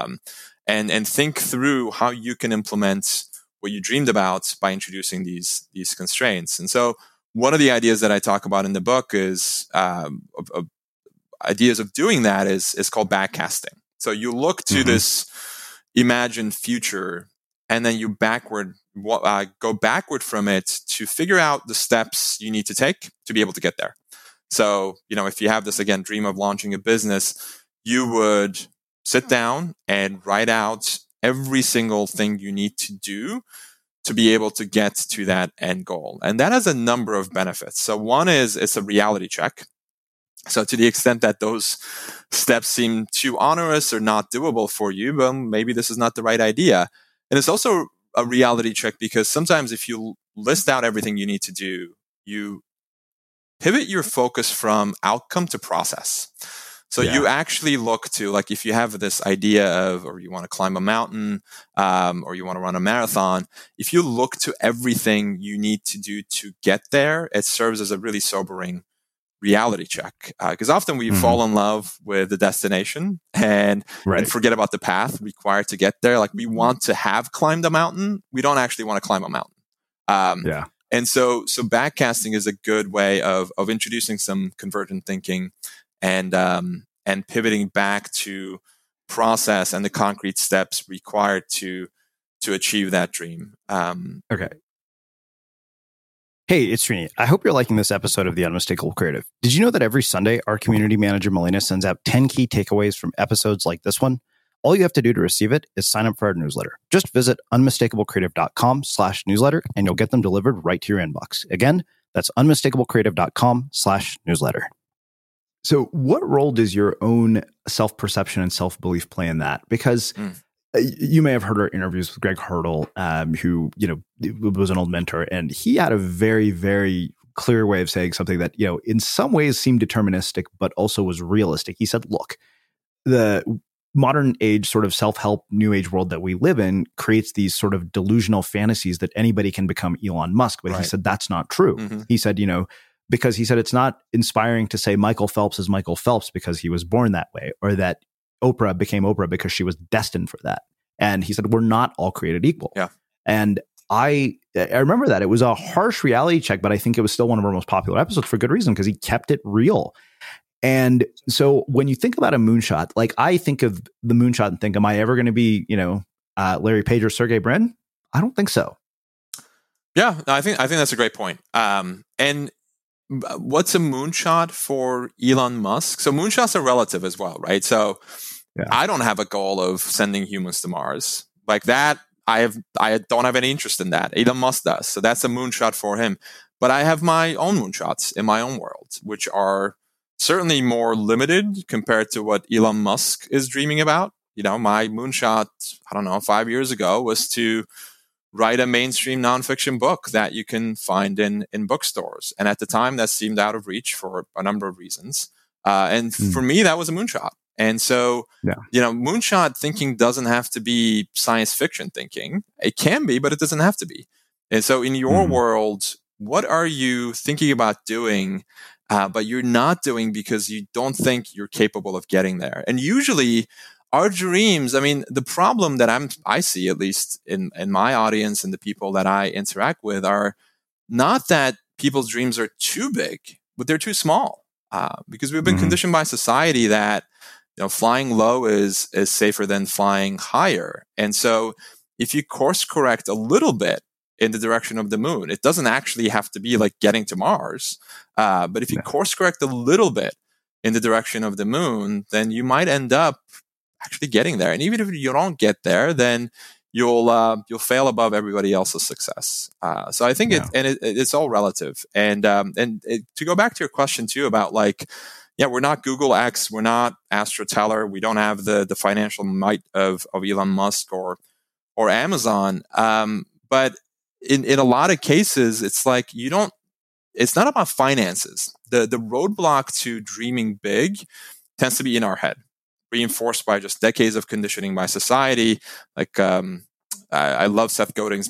and think through how you can implement what you dreamed about by introducing these constraints. And so one of the ideas that I talk about in the book is ideas of doing that is called backcasting. So you look to this imagined future, and then you go backward from it to figure out the steps you need to take to be able to get there. So, if you have this, again, dream of launching a business, you would sit down and write out every single thing you need to do to be able to get to that end goal. And that has a number of benefits. So one is it's a reality check. So to the extent that those steps seem too onerous or not doable for you, well, maybe this is not the right idea. And it's also a reality check because sometimes if you list out everything you need to do, you pivot your focus from outcome to process. So you actually look to, like, if you have this idea of, or you want to climb a mountain, or you want to run a marathon, if you look to everything you need to do to get there, it serves as a really sobering reality check. Because often we fall in love with the destination and forget about the path required to get there. Like, we want to have climbed a mountain. We don't actually want to climb a mountain. And so backcasting is a good way of introducing some convergent thinking and pivoting back to process and the concrete steps required to achieve that dream. Okay. Hey, it's Srini. I hope you're liking this episode of The Unmistakable Creative. Did you know that every Sunday, our community manager, Melina, sends out 10 key takeaways from episodes like this one? All you have to do to receive it is sign up for our newsletter. Just visit unmistakablecreative.com/newsletter and you'll get them delivered right to your inbox. Again, that's unmistakablecreative.com/newsletter. So what role does your own self-perception and self-belief play in that? Because you may have heard our interviews with Greg Hurdle, who, was an old mentor, and he had a very, very clear way of saying something that, in some ways seemed deterministic, but also was realistic. He said, look, the modern age sort of self-help new age world that we live in creates these sort of delusional fantasies that anybody can become Elon Musk. But he said, that's not true. He said, because he said, it's not inspiring to say Michael Phelps is Michael Phelps because he was born that way, or that Oprah became Oprah because she was destined for that. And he said, we're not all created equal. Yeah. And I remember that. It was a harsh reality check, but I think it was still one of our most popular episodes for good reason, because he kept it real. And so when you think about a moonshot, like I think of the moonshot and think, am I ever going to be, Larry Page or Sergey Brin? I don't think so. Yeah, no, I think that's a great point. And what's a moonshot for Elon Musk? So moonshots are relative as well, right? So I don't have a goal of sending humans to Mars like that. I don't have any interest in that. Elon Musk does. So that's a moonshot for him. But I have my own moonshots in my own world, which are certainly more limited compared to what Elon Musk is dreaming about. My moonshot, 5 years ago was to write a mainstream nonfiction book that you can find in bookstores. And at the time, that seemed out of reach for a number of reasons. For me, that was a moonshot. And so, moonshot thinking doesn't have to be science fiction thinking. It can be, but it doesn't have to be. And so in your world, what are you thinking about doing, but you're not doing because you don't think you're capable of getting there? And usually our dreams, the problem that I see, at least in my audience and the people that I interact with, are not that people's dreams are too big, but they're too small. Because we've been conditioned by society that flying low is safer than flying higher. And so if you course correct a little bit in the direction of the moon, it doesn't actually have to be like getting to Mars. But if you course correct a little bit in the direction of the moon, then you might end up actually getting there. And even if you don't get there, then you'll fail above everybody else's success. So I think it's all relative. And to go back to your question too about we're not Google X, we're not AstroTeller, we don't have the financial might of Elon Musk or Amazon. But in a lot of cases, it's like it's not about finances. The roadblock to dreaming big tends to be in our head, reinforced by just decades of conditioning by society. I love Seth Godin's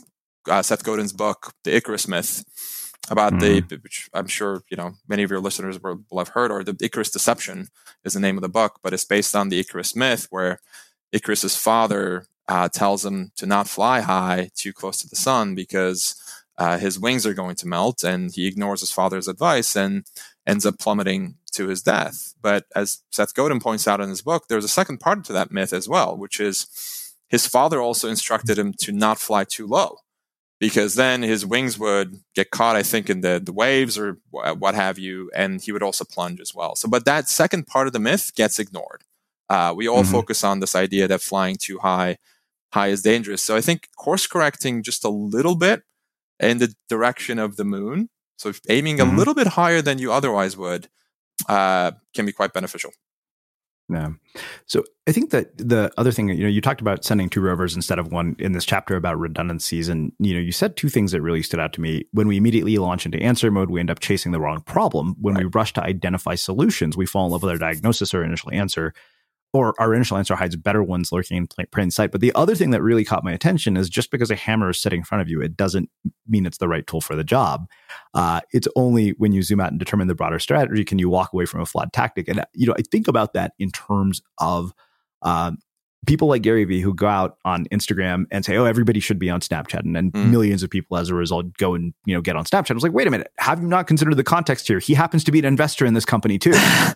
book, The Icarus Myth, about which I'm sure many of your listeners will have heard, or the Icarus Deception is the name of the book, but it's based on the Icarus myth, where Icarus's father tells him to not fly high too close to the sun because his wings are going to melt, and he ignores his father's advice and ends up plummeting to his death. But as Seth Godin points out in his book, there's a second part to that myth as well, which is his father also instructed him to not fly too low, because then his wings would get caught, I think, in the waves or what have you, and he would also plunge as well. So, but that second part of the myth gets ignored. We all focus on this idea that flying too high is dangerous. So I think course correcting just a little bit in the direction of the moon, so aiming a little bit higher than you otherwise would, can be quite beneficial. Yeah. So I think that the other thing, you talked about sending 2 rovers instead of 1 in this chapter about redundancies. And, you said 2 things that really stood out to me. When we immediately launch into answer mode, we end up chasing the wrong problem. When we rush to identify solutions, we fall in love with our diagnosis or initial answer, or our initial answer hides better ones lurking in plain sight. But the other thing that really caught my attention is just because a hammer is sitting in front of you, it doesn't mean it's the right tool for the job. It's only when you zoom out and determine the broader strategy can you walk away from a flawed tactic. And, I think about that in terms of people like Gary Vee who go out on Instagram and say, oh, everybody should be on Snapchat. And then millions of people as a result go and, get on Snapchat. I was like, wait a minute, have you not considered the context here? He happens to be an investor in this company too.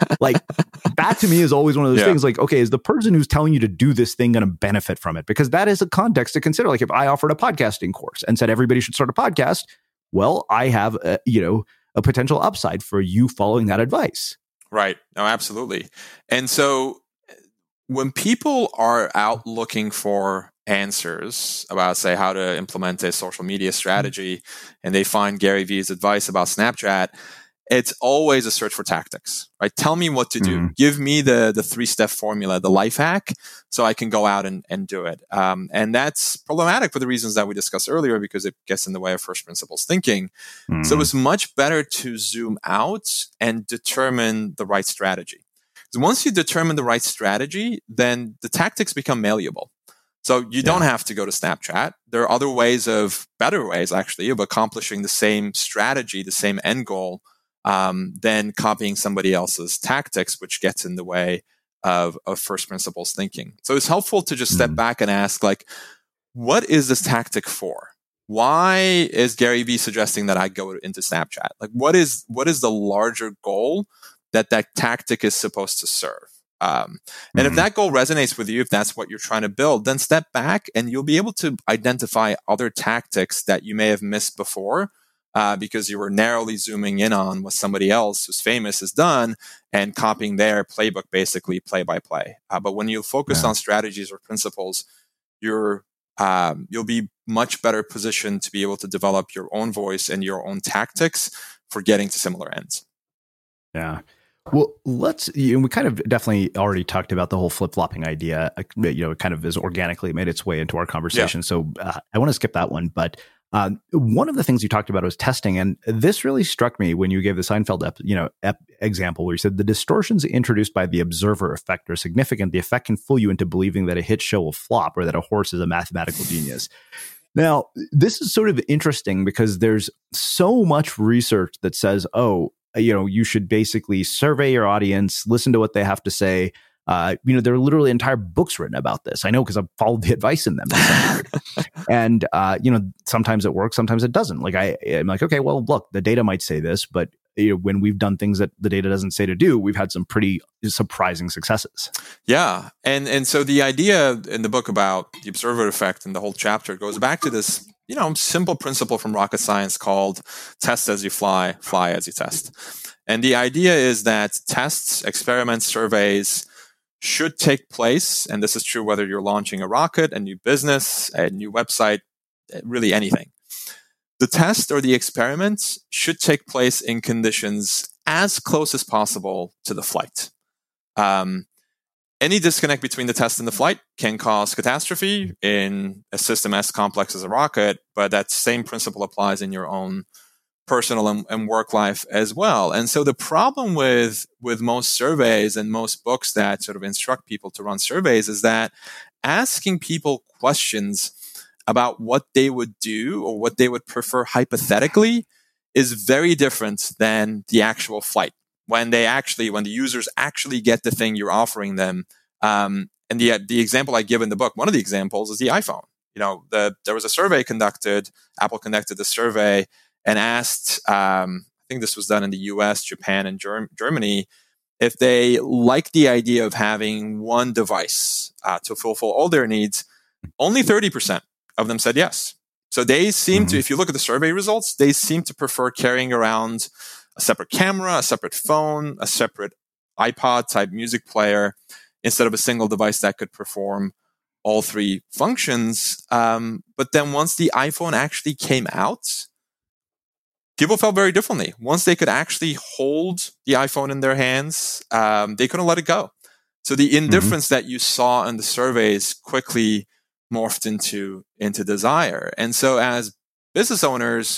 That to me is always one of those things like, okay, is the person who's telling you to do this thing going to benefit from it? Because that is a context to consider. Like if I offered a podcasting course and said everybody should start a podcast, well, I have a potential upside for you following that advice. Right. No, absolutely. And so when people are out looking for answers about, say, how to implement a social media strategy, and they find Gary Vee's advice about Snapchat, it's always a search for tactics, right? Tell me what to do. Give me the 3-step formula, the life hack, so I can go out and do it. And that's problematic for the reasons that we discussed earlier, because it gets in the way of first principles thinking. So it's much better to zoom out and determine the right strategy. Once you determine the right strategy, then the tactics become malleable. So you don't have to go to Snapchat. There are other ways better ways actually, of accomplishing the same strategy, the same end goal, than copying somebody else's tactics, which gets in the way of first principles thinking. So it's helpful to just step back and ask, like, what is this tactic for? Why is Gary Vee suggesting that I go into Snapchat? Like, what is the larger goal that tactic is supposed to serve? And if that goal resonates with you, if that's what you're trying to build, then step back and you'll be able to identify other tactics that you may have missed before because you were narrowly zooming in on what somebody else who's famous has done and copying their playbook basically play by play. But when you focus on strategies or principles, you'll be much better positioned to be able to develop your own voice and your own tactics for getting to similar ends. Yeah. Well, we kind of definitely already talked about the whole flip-flopping idea, it kind of has organically made its way into our conversation. Yeah. So I want to skip that one. But one of the things you talked about was testing. And this really struck me when you gave the Seinfeld example where you said the distortions introduced by the observer effect are significant. The effect can fool you into believing that a hit show will flop or that a horse is a mathematical genius. Now, this is sort of interesting because there's so much research that says, you should basically survey your audience, listen to what they have to say. There are literally entire books written about this. I know because I've followed the advice in them. And, sometimes it works, sometimes it doesn't. Like I'm like, okay, well, look, the data might say this, but when we've done things that the data doesn't say to do, we've had some pretty surprising successes. Yeah. And so the idea in the book about the observer effect and the whole chapter goes back to this simple principle from rocket science called test as you fly, fly as you test. And the idea is that tests, experiments, surveys should take place. And this is true whether you're launching a rocket, a new business, a new website, really anything. The test or the experiment should take place in conditions as close as possible to the flight. Any disconnect between the test and the flight can cause catastrophe in a system as complex as a rocket, but that same principle applies in your own personal and work life as well. And so the problem with most surveys and most books that sort of instruct people to run surveys is that asking people questions about what they would do or what they would prefer hypothetically is very different than the actual flight. When the users actually get the thing you're offering them. And the example I give in the book, one of the examples is the iPhone. There was a survey conducted, Apple conducted a survey and asked, I think this was done in the US, Japan, and Germany, if they like the idea of having one device to fulfill all their needs. Only 30% of them said yes. So they seem to, if you look at the survey results, they seem to prefer carrying around a separate camera, a separate phone, a separate iPod type music player, instead of a single device that could perform all three functions. But then once the iPhone actually came out, people felt very differently. Once they could actually hold the iPhone in their hands, they couldn't let it go. So the indifference that you saw in the surveys quickly morphed into desire. And so as business owners,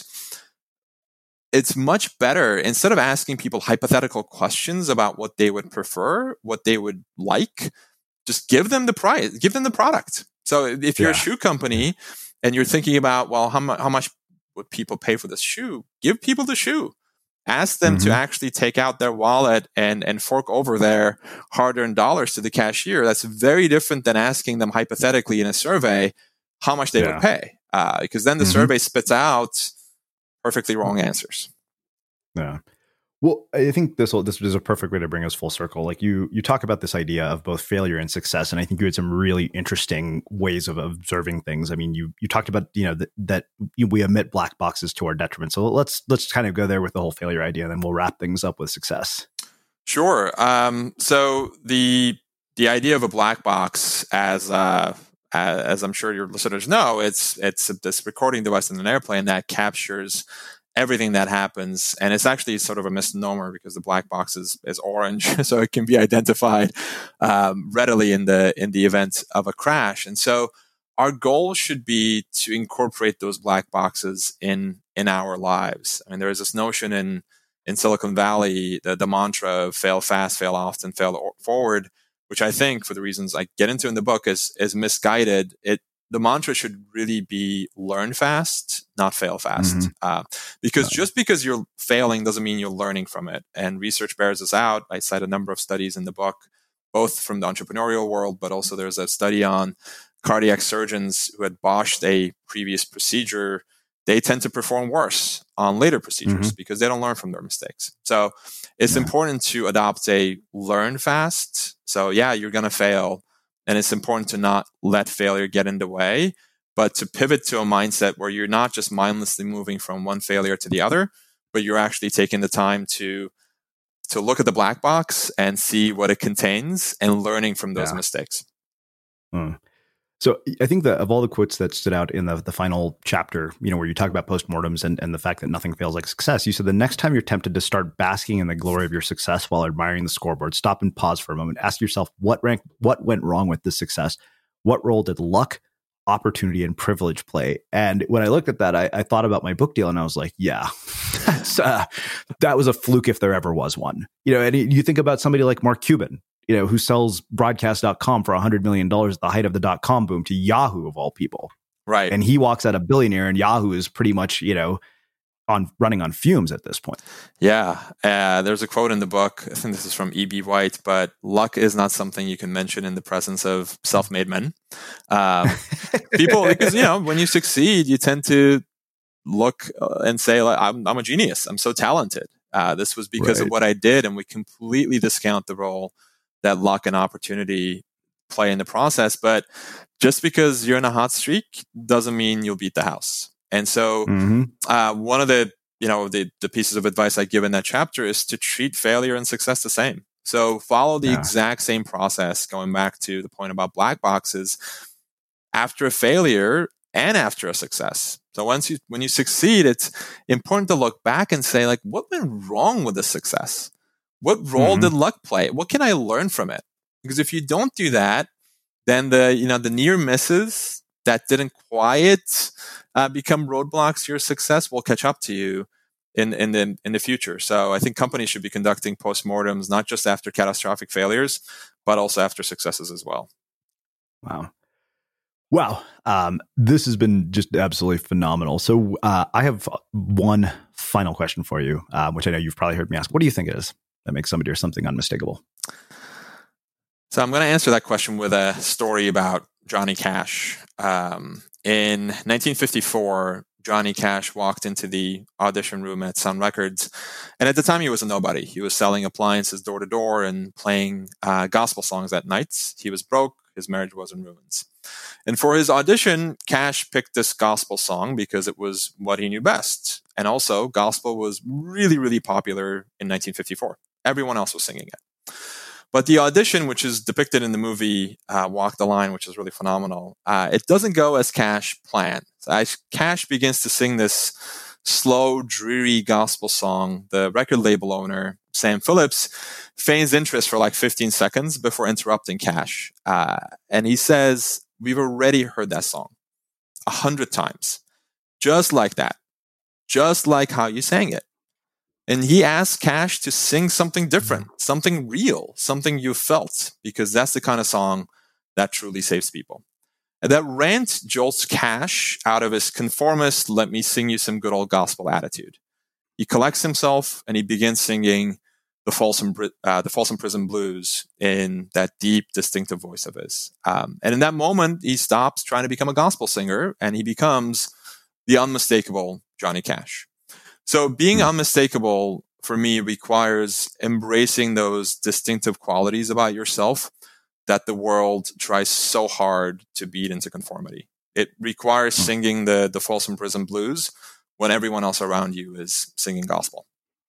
it's much better, instead of asking people hypothetical questions about what they would prefer, what they would like, just give them the price, give them the product. So if you're a shoe company and you're thinking about, well, how much would people pay for this shoe? Give people the shoe. Ask them to actually take out their wallet and fork over their hard-earned dollars to the cashier. That's very different than asking them hypothetically in a survey how much they would pay. Because then the survey spits out perfectly wrong answers. Yeah. Well, I think this is a perfect way to bring us full circle. Like you talk about this idea of both failure and success, and I think you had some really interesting ways of observing things. I mean, you talked about that we emit black boxes to our detriment. So let's kind of go there with the whole failure idea, and then we'll wrap things up with success. Sure. So the idea of a black box, as I'm sure your listeners know, it's this recording device in an airplane that captures everything that happens. And it's actually sort of a misnomer because the black box is orange, so it can be identified readily in the event of a crash. And so our goal should be to incorporate those black boxes in our lives. I mean, there is this notion in Silicon Valley, the mantra of fail fast, fail often, fail forward, which I think, for the reasons I get into in the book, is misguided. The mantra should really be learn fast, not fail fast. Because just because you're failing doesn't mean you're learning from it. And research bears this out. I cite a number of studies in the book both from the entrepreneurial world, but also there's a study on cardiac surgeons who had botched a previous procedure. They tend to perform worse on later procedures because they don't learn from their mistakes. So it's important to adopt a learn fast. So yeah, you're going to fail. And it's important to not let failure get in the way, but to pivot to a mindset where you're not just mindlessly moving from one failure to the other, but you're actually taking the time to look at the black box and see what it contains and learning from those mistakes. So I think that of all the quotes that stood out in the final chapter, where you talk about postmortems and the fact that nothing fails like success, you said the next time you're tempted to start basking in the glory of your success while admiring the scoreboard, stop and pause for a moment. Ask yourself, what went wrong with this success? What role did luck, opportunity, and privilege play? And when I looked at that, I thought about my book deal and I was like, yeah, that was a fluke if there ever was one. And you think about somebody like Mark Cuban, who sells broadcast.com for $100 million at the height of the .com boom to Yahoo of all people. Right. And he walks out a billionaire and Yahoo is pretty much, running on fumes at this point. Yeah. There's a quote in the book. I think this is from E.B. White, but luck is not something you can mention in the presence of self-made men. People, because, when you succeed, you tend to look and say, like, I'm a genius. I'm so talented. This was because of what I did. And we completely discount the role that luck and opportunity play in the process. But just because you're in a hot streak doesn't mean you'll beat the house. And so one of the pieces of advice I give in that chapter is to treat failure and success the same. So follow the exact same process, going back to the point about black boxes, after a failure and after a success. So when you succeed, it's important to look back and say, like, what went wrong with the success? What role did luck play? What can I learn from it? Because if you don't do that, then the near misses that didn't quite become roadblocks to your success will catch up to you in the future. So I think companies should be conducting postmortems not just after catastrophic failures, but also after successes as well. Wow. This has been just absolutely phenomenal. So I have one final question for you, which I know you've probably heard me ask. What do you think it is that makes somebody or something unmistakable? So I'm going to answer that question with a story about Johnny Cash. In 1954, Johnny Cash walked into the audition room at Sun Records. And at the time, he was a nobody. He was selling appliances door to door and playing gospel songs at nights. He was broke. His marriage was in ruins. And for his audition, Cash picked this gospel song because it was what he knew best. And also, gospel was really, really popular in 1954. Everyone else was singing it. But the audition, which is depicted in the movie Walk the Line, which is really phenomenal, it doesn't go as Cash planned. As Cash begins to sing this slow, dreary gospel song, the record label owner, Sam Phillips, feigns interest for like 15 seconds before interrupting Cash. And he says, "We've already heard that song 100 times. Just like that. Just like how you sang it." And he asked Cash to sing something different, something real, something you felt, because that's the kind of song that truly saves people. And that rant jolts Cash out of his conformist, let me sing you some good old gospel attitude. He collects himself and he begins singing the Folsom Prison Blues in that deep, distinctive voice of his. And in that moment, he stops trying to become a gospel singer and he becomes the unmistakable Johnny Cash. So being unmistakable for me requires embracing those distinctive qualities about yourself that the world tries so hard to beat into conformity. It requires singing the Folsom Prison Blues when everyone else around you is singing gospel.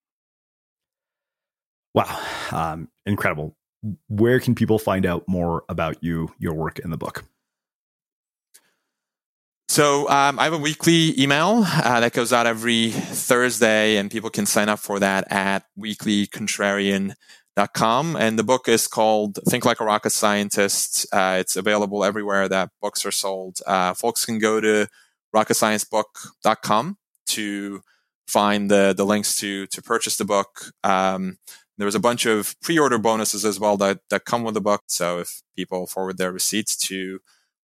Wow. Incredible. Where can people find out more about you, your work in the book? So I have a weekly email that goes out every Thursday, and people can sign up for that at weeklycontrarian.com. And the book is called Think Like a Rocket Scientist. It's available everywhere that books are sold. Folks can go to rocketsciencebook.com to find the links to purchase the book. There's a bunch of pre-order bonuses as well that come with the book. So if people forward their receipts to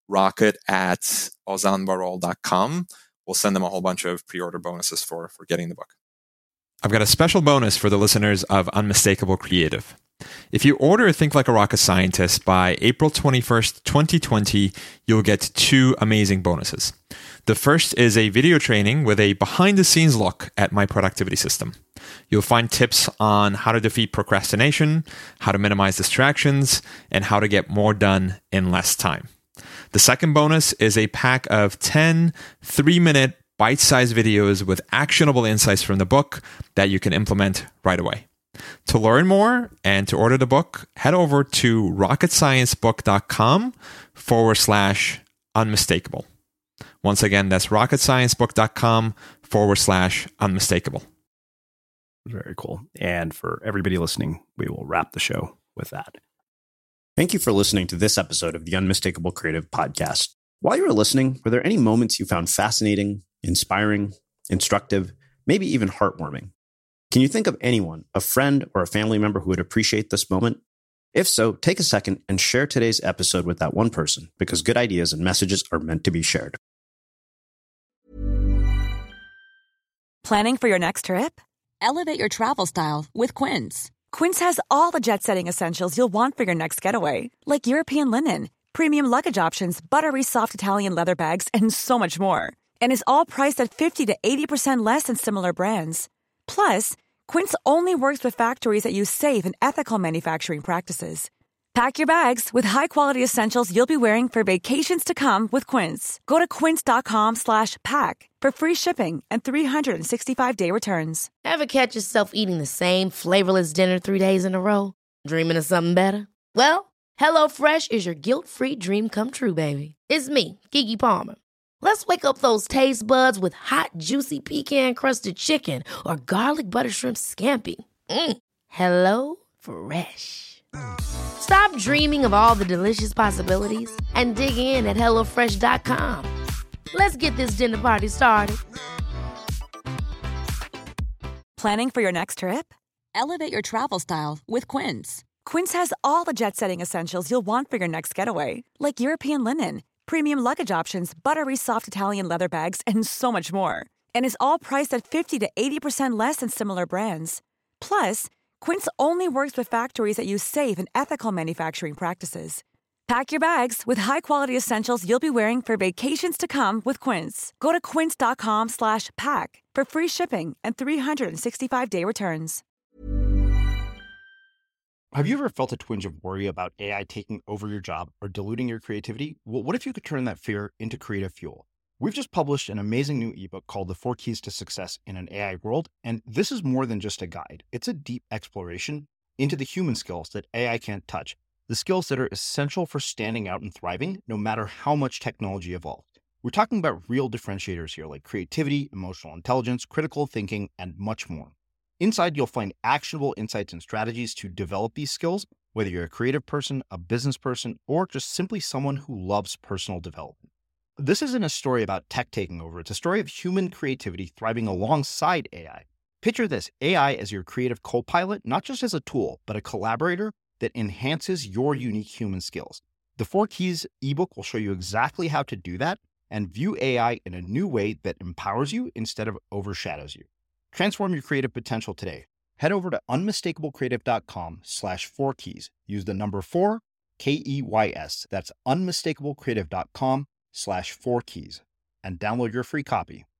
rocket@ozanbarol.com, we'll send them a whole bunch of pre-order bonuses for getting the book. I've got a special bonus for the listeners of Unmistakable Creative. If you order Think Like a Rocket Scientist by April 21st, 2020, you'll get 2 amazing bonuses. The first is a video training with a behind-the-scenes look at my productivity system. You'll find tips on how to defeat procrastination, how to minimize distractions, and how to get more done in less time. The second bonus is a pack of 10 3-minute bite-sized videos with actionable insights from the book that you can implement right away. To learn more and to order the book, head over to rocketsciencebook.com/unmistakable. Once again, that's rocketsciencebook.com/unmistakable. Very cool. And for everybody listening, we will wrap the show with that. Thank you for listening to this episode of the Unmistakable Creative Podcast. While you were listening, were there any moments you found fascinating, inspiring, instructive, maybe even heartwarming? Can you think of anyone, a friend or a family member who would appreciate this moment? If so, take a second and share today's episode with that one person, because good ideas and messages are meant to be shared. Planning for your next trip? Elevate your travel style with Quince. Quince has all the jet-setting essentials you'll want for your next getaway, like European linen, premium luggage options, buttery soft Italian leather bags, and so much more. And is all priced at 50 to 80% less than similar brands. Plus, Quince only works with factories that use safe and ethical manufacturing practices. Pack your bags with high-quality essentials you'll be wearing for vacations to come with Quince. Go to quince.com/pack for free shipping and 365-day returns. Ever catch yourself eating the same flavorless dinner 3 days in a row? Dreaming of something better? Well, HelloFresh is your guilt-free dream come true, baby. It's me, Keke Palmer. Let's wake up those taste buds with hot, juicy pecan-crusted chicken or garlic butter shrimp scampi. HelloFresh. Stop dreaming of all the delicious possibilities and dig in at HelloFresh.com. Let's get this dinner party started. Planning for your next trip? Elevate your travel style with Quince. Quince has all the jet-setting essentials you'll want for your next getaway, like European linen, premium luggage options, buttery soft Italian leather bags, and so much more. And is all priced at 50 to 80% less than similar brands. Plus, Quince only works with factories that use safe and ethical manufacturing practices. Pack your bags with high-quality essentials you'll be wearing for vacations to come with Quince. Go to quince.com/pack for free shipping and 365-day returns. Have you ever felt a twinge of worry about AI taking over your job or diluting your creativity? Well, what if you could turn that fear into creative fuel? We've just published an amazing new ebook called The 4 Keys to Success in an AI World, and this is more than just a guide. It's a deep exploration into the human skills that AI can't touch, the skills that are essential for standing out and thriving, no matter how much technology evolves. We're talking about real differentiators here, like creativity, emotional intelligence, critical thinking, and much more. Inside, you'll find actionable insights and strategies to develop these skills, whether you're a creative person, a business person, or just simply someone who loves personal development. This isn't a story about tech taking over. It's a story of human creativity thriving alongside AI. Picture this, AI as your creative co-pilot, not just as a tool, but a collaborator that enhances your unique human skills. The 4 Keys ebook will show you exactly how to do that and view AI in a new way that empowers you instead of overshadows you. Transform your creative potential today. Head over to unmistakablecreative.com/4keys. Use the number 4, KEYS. That's unmistakablecreative.com/4keys and download your free copy.